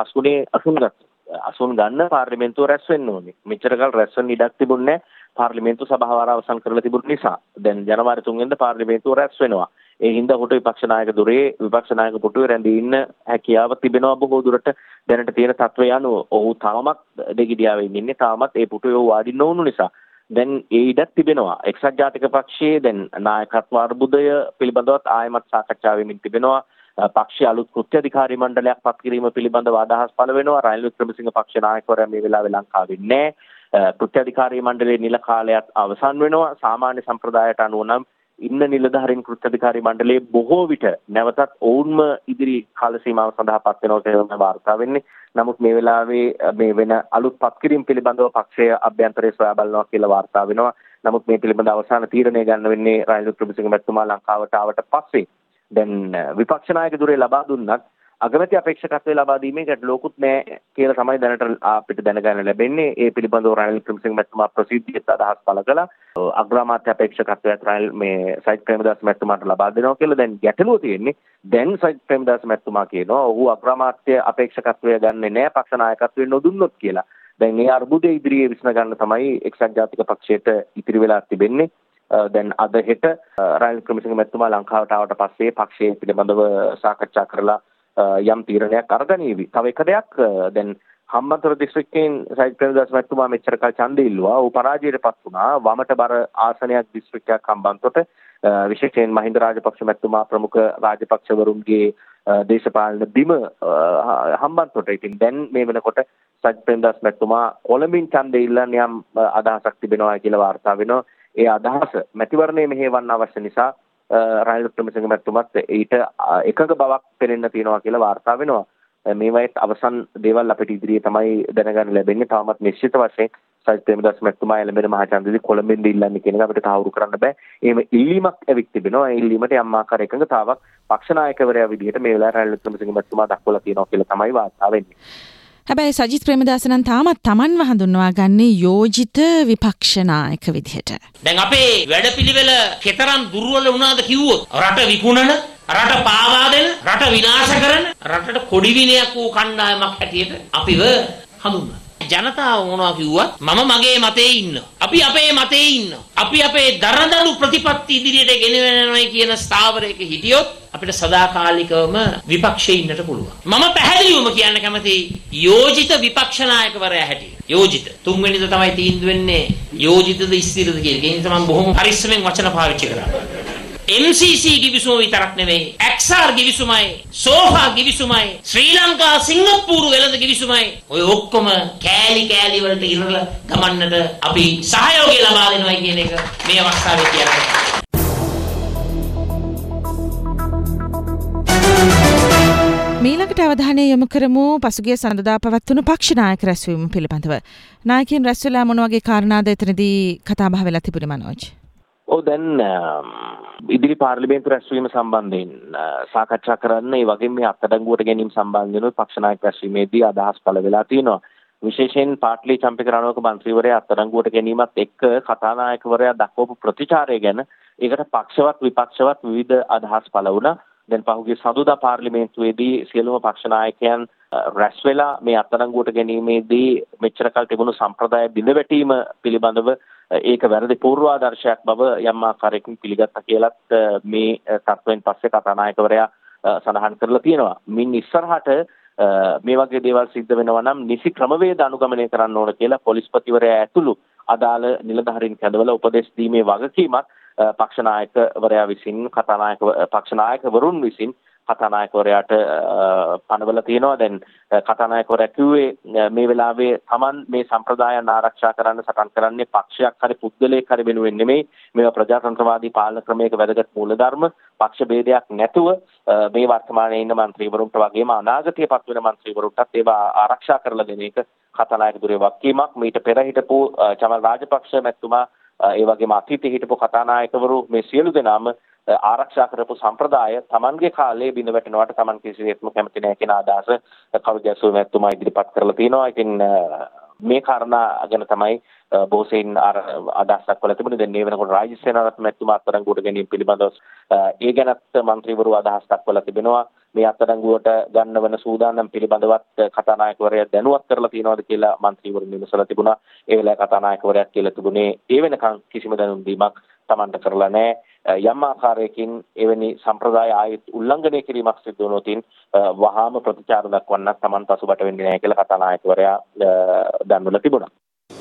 අසුන් ගන්න පාර්ලිමේන්තුව රැස් වෙන්න ඕනේ. මෙච්චර කල් රැස් වෙන්න ඉඩක් තිබුණේ නැහැ. පාර්ලිමේන්තුව සභාව වාර අවසන් කරලා තිබුණ නිසා. දැන් ජනවාරි 3 වෙනිදා පාර්ලිමේන්තුව රැස් වෙනවා. ඒ හින්දා කොට විපක්ෂ නායක දුරේ විපක්ෂ නායක පුටුවේ රැඳී ඉන්න හැකියාව තිබෙනවා බොහෝ දුරට දැනට තියෙන තත්ත්වය අනුව. ඔහු තාමත් දෙගිඩියාවෙන් ඉන්නේ. තාමත් ඒ පුටුවේ වාඩි නොවුණු නිසා. දැන් ඒ ඉඩක් තිබෙනවා. එක්සත් ජාතික පක්ෂයේ දැන් නායකත්ව අර්බුදය පිළිබඳවත් ආයමත් සාකච්ඡා වෙමින් තිබෙනවා. පක්ෂයේ අලුත් කෘත්‍යාධිකාරී මණ්ඩලයක් පත් කිරීම පිළිබඳව අදහස් පළ වෙනවා. රනිල් වික්‍රමසිංහ පක්ෂ නායකවරයා මේ වෙලාවේ ලංකාවේ නැහැ. කෘත්‍යාධිකාරී මණ්ඩලයේ නිල කාලයත් අවසන් වෙනවා. සාමාන්‍ය සම්ප්‍රදායට අනුව නම් ඉන්න නිලධාරීන් කෘත්‍යාධිකාරී මණ්ඩලයේ බොහෝ විට නැවතත් ඔවුන්ම ඉදිරි කාල සීමාව සඳහා පත් වෙනවා කියලා වාර්තා වෙන්නේ. නමුත් මේ වෙලාවේ මේ වෙන අලුත් පත්කිරීම පිළිබඳව පක්ෂයේ අභ්‍යන්තරයේ සොයා බලනවා කියලා වාර්තා වෙනවා. නමුත් මේ පිළිබඳව අවසාන තීරණය ගන්න වෙන්නේ රනිල් වික්‍රමසිංහ මැතිතුමා ලංකාවට ආවට පස්සේ. දැන් විපක්ෂ නායක දුරේ ලබා දුන්නත් අගමැති අපේක්ෂකත්වයේ ලබා දීමේ ගැටලුවකුත් නැහැ කියලා තමයි දැනට අපිට දැනගන්න ලැබෙන්නේ. ඒ පිළිබඳව රනිල් වික්‍රමසිංහ මැතිතුමා ප්‍රසිද්ධියට අදහස් පළ කළා. අග්‍රාමාත්‍ය අපේක්ෂකත්වයට රනිල් මේ සජිත් ප්‍රේමදාස මැතිතුමාට ලබා දෙනවා කියලා. දැන් ගැටලුව තියෙන්නේ දැන් සජිත් ප්‍රේමදාස මැතිතුමා කියනවා ඔහු අග්‍රාමාත්‍ය අපේක්ෂකත්වය ගන්නෙ නැහැ පක්ෂ නායකත්වය නොදුන්නොත් කියලා. දැන් මේ අර්බුදයේ ඉදිරියේ විසඳ ගන්න තමයි එක්සත් ජාතික පක්ෂයට ඉතිරි වෙලා තිබෙන්නේ. දැන් අද හෙට රනිල් වික්‍රමසිංහ මැතිතුමා ලංකාවට ආවට පස්සේ පක්ෂයේ පිළිබඳව සාකච්ඡා කරලා යම් තීරණයක් අරගනීවි. තව එක දෙයක් දැන් හම්බන්තොට දිස්ත්‍රික්කයෙන් සජිත් ප්‍රේමදාස මැතිතුමා මෙච්චර කල් ඡන්දය ඉල්ලුවා. ඌ පරාජයටපත් වුණා. වමට බර ආසනයක් දිස්ත්‍රික්කයක් හම්බන්තොට විශේෂයෙන් මහින්ද රාජපක්ෂ මැතිතුමා ප්‍රමුඛ රාජපක්ෂවරුන්ගේ දේශපාලන බිම හම්බන්තොට. ඉතින් දැන් මේ වෙනකොට සජිත් ප්‍රේමදාස මැතිතුමා කොළඹින් ඡන්දය ඉල්ලන්න යම් අදහසක් තිබෙනවා කියලා වාර්තා වෙනවා. ඒ අදහස මැතිවරණය මෙහෙවන්න අවශ්‍ය නිසා රනිල් වික්‍රමසිංහ මැතිතුමාත් ඊට එකඟ බවක් පෙනෙන්න තියෙනවා කියලා වාර්තා වෙනවා. මේවායිත් අවසන් දේවල් අපිට ඉදිරියේ තමයි දැනගන්න ලැබෙන්නේ. තාමත් නිශ්චිත වශයෙන් සජිත් ප්‍රේමදාස මැතිතුමා එළඹෙන මහාචන්දදී කොළඹින් ඉල්ලන්නේ කියන එක අපිට තහවුරු කරන්න බෑ. එහෙම ඉල්ලීමක් ඇවිත් තිබෙනවා. ඒ ඉල්ලීමට යම් ආකාර එකඟතාවක් පක්ෂ නායකවරයා විදිහට මේ වෙලාවේ රනිල් වික්‍රමසිංහ මැතිතුමා දක්වලා තියෙනවා කියලා තමයි වාර්තා වෙන්නේ. හැබැයි සජිත් ප්‍රේමදාස නම් තාමත් Tamanව හඳුන්වා ගන්නේ යෝජිත විපක්ෂ නායක විදිහට. දැන් අපේ වැඩපිළිවෙල කෙතරම් දුර්වල වුණාද කිව්වොත් රට විකුණන, රට පාවා දෙන, රට විනාශ කරන, රටට කොඩි විනයක් වූ කණ්ඩායමක් හැටියට අපිව හඳුන්වනවා. ජනතාව මොනවා කිව්වත් මම මගේ මතේ ඉන්නවා. අපි අපේ මතේ ඉන්නවා. අපි අපේ දරදඬු ප්‍රතිපත්ති ඉදිරියට ගෙනවෙනවයි කියන ස්ථාවරයක හිටියොත් අපිට සදාකාලිකවම විපක්ෂයේ ඉන්නට පුළුවන්. මම පැහැදිලිවම කියන්න කැමතියි යෝජිත විපක්ෂ නායකවරයා හැටියට. යෝජිත තුන්වෙනිද තමයි තීන්දුව වෙන්නේ යෝජිතද ස්ථිරද කියලා. ඒ නිසා මම බොහොම පරිස්සමෙන් වචන පාවිච්චි කරනවා. MCC ගිවිසුම විතරක් නෙවෙයි XR ගිවිසුමයි සෝෆා ගිවිසුමයි ශ්‍රී ලංකා සිංගප්පූරු වෙළඳ ගිවිසුමයි ඔය ඔක්කොම කෑලි වලට ඉරලා ගමන්නට අපි සහයෝගය ලබා දෙනවා කියන එක මේ අවස්ථාවේ කියන්න. මීළඟට අවධානය යොමු කරමු පසුගිය සඳුදා පවත්වුණු පක්ෂ නායක රැස්වීම පිළිබඳව. නායකයන් රැස් වෙලා මොන වගේ කාරණාද එතනදී කතා බහ වෙලා තිබුණේ මනෝජ්? දැන් ඉදිරි පාර්ලිමේන්තු රැස්වීම සම්බන්ධයෙන් සාකච්ඡා කරන්න ඒ වගේම මේ අත්අඩංගුවට ගැනීම සම්බන්ධයෙන් පක්ෂ නායක රැස්වීමේදී අදහස් පළ වෙලා තියෙනවා. විශේෂයෙන් පාටලි චම්පික රණවක මන්ත්‍රීවරයා අත්අඩංගුවට ගැනීමත් එක්ක කතානායකවරයා දක්වපු ප්‍රතිචාරය ගැන ඒකට පක්ෂවත් විපක්ෂවත් විවිධ අදහස් පළ වුණා. දැන් පහුගිය සඳුදා පාර්ලිමේන්තුවේදී සියලුම පක්ෂ නායකයන් රැස් වෙලා මේ අත්අඩංගුවට ගැනීමේදී මෙච්චර කල් තිබුණු සම්ප්‍රදාය බිඳවැටීම පිළිබඳව ඒක වැරදි පූර්වාදර්ශයක් බව යම් ආකාරයකින් පිළිගත්තා කියලත් මේ තත්ත්වයෙන් පස්සේ කතානායකවරයා සඳහන් කරලා තියෙනවා. මින් ඉස්සරහට මේ වගේ දේවල් සිද්ධ වෙනවා නම් නිසි ක්‍රමවේද අනුගමනය කරන්න ඕන කියලා පොලිස්පතිවරයා ඇතුළු අදාළ නිලධාරීන් කැඳවලා උපදෙස් දීමේ වගකීමක් පක්ෂ නායකවරයා විසින් පක්ෂ නායකවරුන් විසින් කතානායකවරයාට පනවලා තියෙනවා. දැන් කතානායකවරයා කිව්වේ මේ වෙලාවේ Taman මේ සම්ප්‍රදායන් ආරක්ෂා කරන්න සටන් කරන්නේ පක්ෂයක් හරි පුද්ගලයෙක් හරි වෙනුවෙන් නෙමෙයි. මේවා ප්‍රජාතන්ත්‍රවාදී පාලන ක්‍රමයක වැදගත් මූලධර්ම. පක්ෂ ભેදයක් නැතුව මේ වර්තමානයේ ඉන්න മന്ത്രിවරුන්ට වගේම අනාගතයේ පත් වෙන മന്ത്രിවරුන්ටත් ඒවා ආරක්ෂා කරලා දෙන එක කතානායකතුරේ වගකීමක්. මීට පෙර හිටපු චමල් රාජපක්ෂ මැතිතුමා ඒ වගේම අතීතයේ හිටපු කතානායකවරු මේ සියලු දෙනාම ආරක්ෂා කරපු සම්ප්‍රදාය Tamanගේ කාලේ බිඳ වැටෙනවට Taman කිසිසේත්ම කැමති නැහැ කියන අදහස කරුජැසූ මැතිතුමා ඉදිරිපත් කරලා තිනවා. ඉතින් මේ කාරණා ගැන තමයි බොහෝසෙයින් අදහස් දක්වලා තිබුණේ. දැන් මේ වෙනකොට රාජිත සේනාරත්න මැතිතුමා අත්අඩංගුවට ගැනීම පිළිබඳව ඒ ගැනත් മന്ത്രിවරු අදහස් දක්වලා තිබෙනවා. මේ අත්අඩංගුවට ගන්න වෙන සූදානම් පිළිබඳවත් කතානායකවරයා දැනුවත් කරලා තියෙනවද කියලා മന്ത്രിවරු විමසලා තිබුණා. ඒ වෙලාවේ කතානායකවරයා කියලා තිබුණේ ඒ වෙනකන් කිසිම දැනුම් දීමක් Tamanට කරලා නැහැ. යම් ආකාරයකින් එවැනි සම්ප්‍රදාය ආයත් උල්ලංඝනය කිරීමක් සිදු වුණොත් වහාම ප්‍රතිචාර දක්වන්නත් Taman පසුබට වෙන්නේ නැහැ කියලා කතානායකවරයා දන්වලා තිබුණා.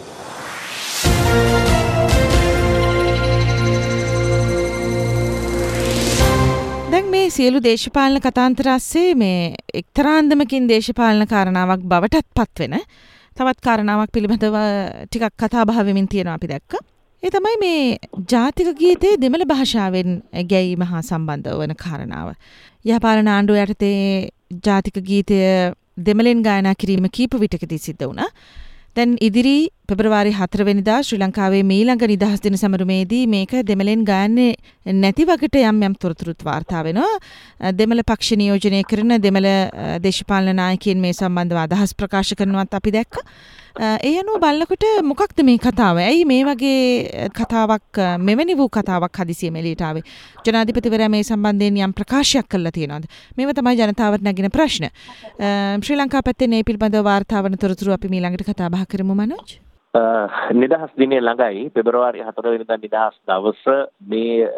දැන් මේ සියලු දේශපාලන කතාන්තර ASCII මේ එක්තරාන්දමකින් දේශපාලන කාරණාවක් බවටත් පත්වෙන තවත් කාරණාවක් පිළිබඳව ටිකක් කතා බහ වෙමින් තියෙනවා අපි දැක්කා. ඒ තමයි මේ ජාතික ගීතයේ දෙමළ භාෂාවෙන් ගැයීම හා සම්බන්ධ වන කාරණාව. යහපාලන ආණ්ඩුව යටතේ ජාතික ගීතය දෙමළෙන් ගායනා කිරීම කීප විටකදී සිද්ධ වුණා. දැන් ඉදිරි පෙබරවාරි 4 වෙනිදා ශ්‍රී ලංකාවේ මීළඟ නිදහස් දින සමරුමේදී මේක දෙමළෙන් ගායන්නේ නැති වගට යම් යම් තොරතුරුත් වාර්තා වෙනවා. දෙමළ පක්ෂ නියෝජනය කරන දෙමළ දේශපාලන නායකයින් මේ සම්බන්ධව අදහස් ප්‍රකාශ කරනවත් අපි දැක්කා. ඒ අනුව බලනකොට මොකක්ද මේ කතාව? ඇයි මේ වගේ කතාවක් මෙවැනි වූ කතාවක් හදිසියෙම එළියට ආවේ? ජනාධිපතිවරයා මේ සම්බන්ධයෙන් යම් ප්‍රකාශයක් කළා තියෙනවද? මේව තමයි ජනතාවට නැගින ප්‍රශ්න. ශ්‍රී ලංකා පැත්තේ මේ පිළිබඳව වාර්තා වන තොරතුරු අපි ඊළඟට කතා බහ කරමු මනෝජ්. නිදහස් දිනේ ළඟයි පෙබරවාරි 4 වෙනිදා නිදහස් දවස මේ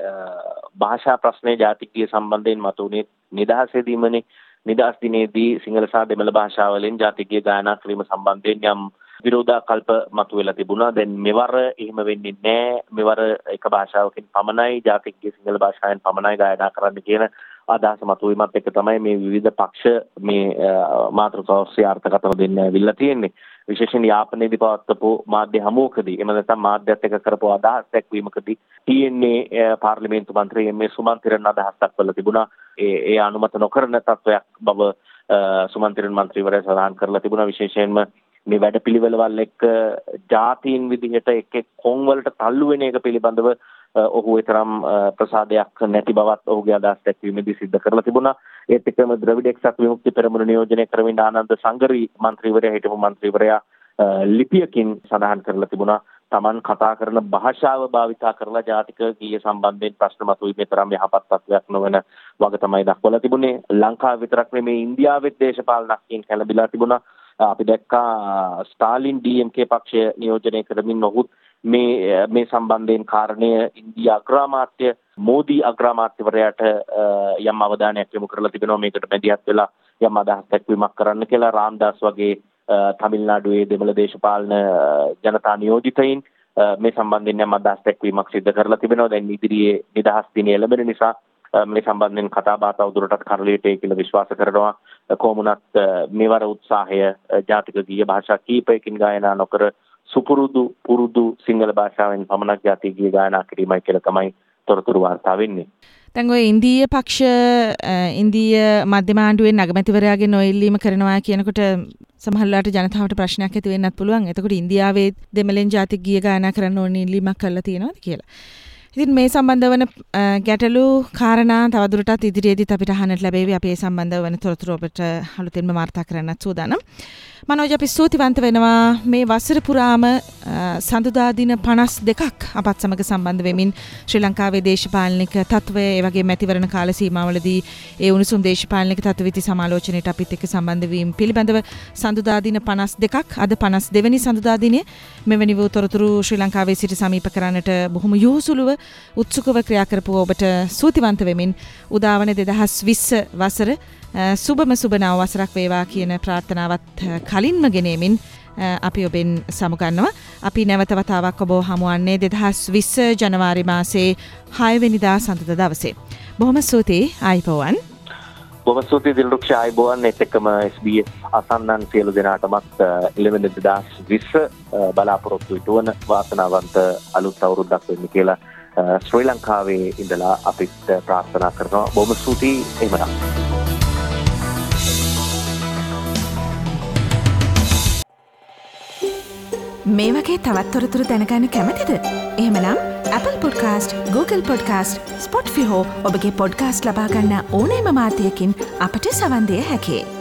භාෂා ප්‍රශ්නේ ජාතිකීය සම්බන්ධයෙන් මතුවුනේ නිදහසේදීමනේ. නිදහස් දිනේදී සිංහල සහ දෙමළ භාෂාවලින් ජාතිකීය ගායනා කිරීම සම්බන්ධයෙන් යම් විරෝධාකල්ප මතුවෙලා තිබුණා. දැන් මෙවර එහෙම වෙන්නේ නැහැ. මෙවර එක භාෂාවකින් පමණයි ජාතිකීය සිංහල භාෂාවෙන් පමණයි ගායනා කරන්න කියන අදහස මතුවීමත් එක්ක තමයි මේ විවිධ පක්ෂ මේ මාතෘකාව ඔස්සේ අර්ථකථන දෙන්න ඇවිල්ලා තියෙන්නේ. විශේෂයෙන් යාපනයේදී පවත්වපු මාධ්‍ය හමුවකදී එහෙම නැත්නම් මාධ්‍යත් එක්ක කරපු අදහස් දැක්වීමකදී TNA පාර්ලිමේන්තු මන්ත්‍රී එම්.ඒ. සුමන්තිරන් අදහස් දක්වලා තිබුණා. ඒ අනුමත නොකරන තත්වයක් බව සුමන්තිරන් මන්ත්‍රීවරයා සඳහන් කරලා තිබුණා. විශේෂයෙන්ම මේ වැඩපිළිවෙළවල් එක්ක ජාතීන් විදිහට එක් කොන් වලට තල්ලු වෙන එක පිළිබඳව ඔහු තරම් ප්‍රසාදයක් නැති බවත් ඔහුගේ අදහස් දැක්වීමේදී සිද්ධ කරලා තිබුණා. ඒත් එක්කම ද්‍රවිඩ එක්සත් විමුක්ති පෙරමුණ නියෝජනය කරමින් ආනන්ද සංගරි මන්ත්‍රීවරයා හිටපු මන්ත්‍රීවරයා ලිපියකින් සඳහන් කරලා තිබුණා Taman කතා කරන භාෂාව භාවිතා කරලා ජාතික ගීය සම්බන්ධයෙන් ප්‍රශ්න මතුවීමේ තරම් යහපත් තත්ත්වයක් නොවන වග තමයි දක්වලා තිබුණේ. ලංකාව විතරක් නෙමෙයි ඉන්දියාවෙත් දේශපාලනඥයින් කැළඹිලා තිබුණා. අපි දැක්කා ස්ටාලින් DMK පක්ෂය නියෝජනය කරමින් ඔහුත් මේ සම්බන්ධයෙන් කාරණය ඉන්දියා අග්‍රාමාත්‍ය මෝදී අග්‍රාමාත්‍යවරයාට යම් අවධානයක් යොමු කරලා තිබෙනවා. මේකට මැදිහත් වෙලා යම් අදහස් දැක්වීමක් කරන්න කියලා. රාම්දාස් වගේ තමිල්නාඩුවේ දෙමළ දේශපාලන ජනතා නියෝජිතයින් මේ සම්බන්ධයෙන් යම් අදහස් දැක්වීමක් සිදු කරලා තිබෙනවා. දැන් ඉදිරියේ නිදහස් දිනය ලැබෙන නිසා මේ සම්බන්ධයෙන් කතා බහ තවදුරටත් කරලියට කියලා විශ්වාස කරනවා. කොමුණත් මේවර උත්සාහය ජාතික ගීය භාෂා කීපයකින් ගායනා නොකර පුරුදු සිංහල භාෂාවෙන් පමණක් ජාතික ගීය ගායනා කිරීමයි කියලා තමයි තොරතුරු වාර්තා වෙන්නේ. දැන් ඔය ඉන්දීය පක්ෂ ඉන්දීය මධ්‍යම ආණ්ඩුවෙන් අගමැතිවරයාගෙන් ඔය ඉල්ලීම කරනවා කියනකොට සමහරවිට ජනතාවට ප්‍රශ්නයක් ඇති වෙන්නත් පුළුවන්. එතකොට ඉන්දියාවේ දෙමළෙන් ජාතික ගීය ගායනා කරන්න ඕන ඉල්ලීමක් කරලා තියෙනවද කියලා. ඉතින් මේ සම්බන්ධ වන ගැටලු කාරණා තවදුරටත් ඉදිරියේදීත් අපිට අහන්නට ලැබෙවි. අපි මේ සම්බන්ධ වන තොරතුරු අපිට අලුතෙන්ම වාර්තා කරන්නත් සූදානම්. මනෝජ් අපි ස්තුතිවන්ත වෙනවා මේ වසර පුරාම සඳුදා දින 52ක් අපත් සමග සම්බන්ධ වෙමින් ශ්‍රී ලංකාවේ දේශපාලනික තත්ත්වය ඒ වගේ මැතිවරණ කාල සීමාවලදී ඒ උණුසුම් දේශපාලනික තත්ත්වවිති සමාලෝචනයට අපිත් එක්ක සම්බන්ධ වීම පිළිබඳව සඳුදා දින 52ක් අද 52 වෙනි සඳුදා දිනේ මෙවැනි වූ තොරතුරු ශ්‍රී ලංකාවේ සිට සමීප කරන්නට බොහොම යොහුසුලුව උත්සුකව ක්‍රියා කරපු ඔබට සූතිවන්ත වෙමින් උදාවන 2020 වසර සුබම සුබ නව වසරක් වේවා කියන ප්‍රාර්ථනාවත් කලින්ම ගෙනෙමින් අපි ඔබෙන් සමුගන්නවා. අපි නැවත වතාවක් ඔබ හමුවන්නේ 2020 ජනවාරි මාසේ 6 වෙනිදා සඳුදා දවසේ. බොහොම ස්තුතියි ආයිබෝවන්. බොහොම ස්තුතියි දිල්රුක්ෂ ආයිබෝවන්. ඒත් එක්කම SBS අසන්නන් සියලු දෙනාටමත් එළවෙන 2020 බලාපොරොත්තු ඉටුවන වාසනාවන්ත අලුත් අවුරුද්දක් වෙන්න කියලා ශ්‍රී ලංකාවේ ඉඳලා අපිත් ප්‍රාර්ථනා කරනවා. බොහොම ස්තුතියි. එහෙමනම් මේ වගේ තවත් තොරතුරු දැනගන්න කැමතිද? එහෙමනම් Apple Podcast, Google Podcast, Spotify හෝ ඔබගේ පොඩ්කාස්ට් ලබා ගන්න ඕනෑම මාධ්‍යයකින් අපට සවන් දෙන්න හැකියි.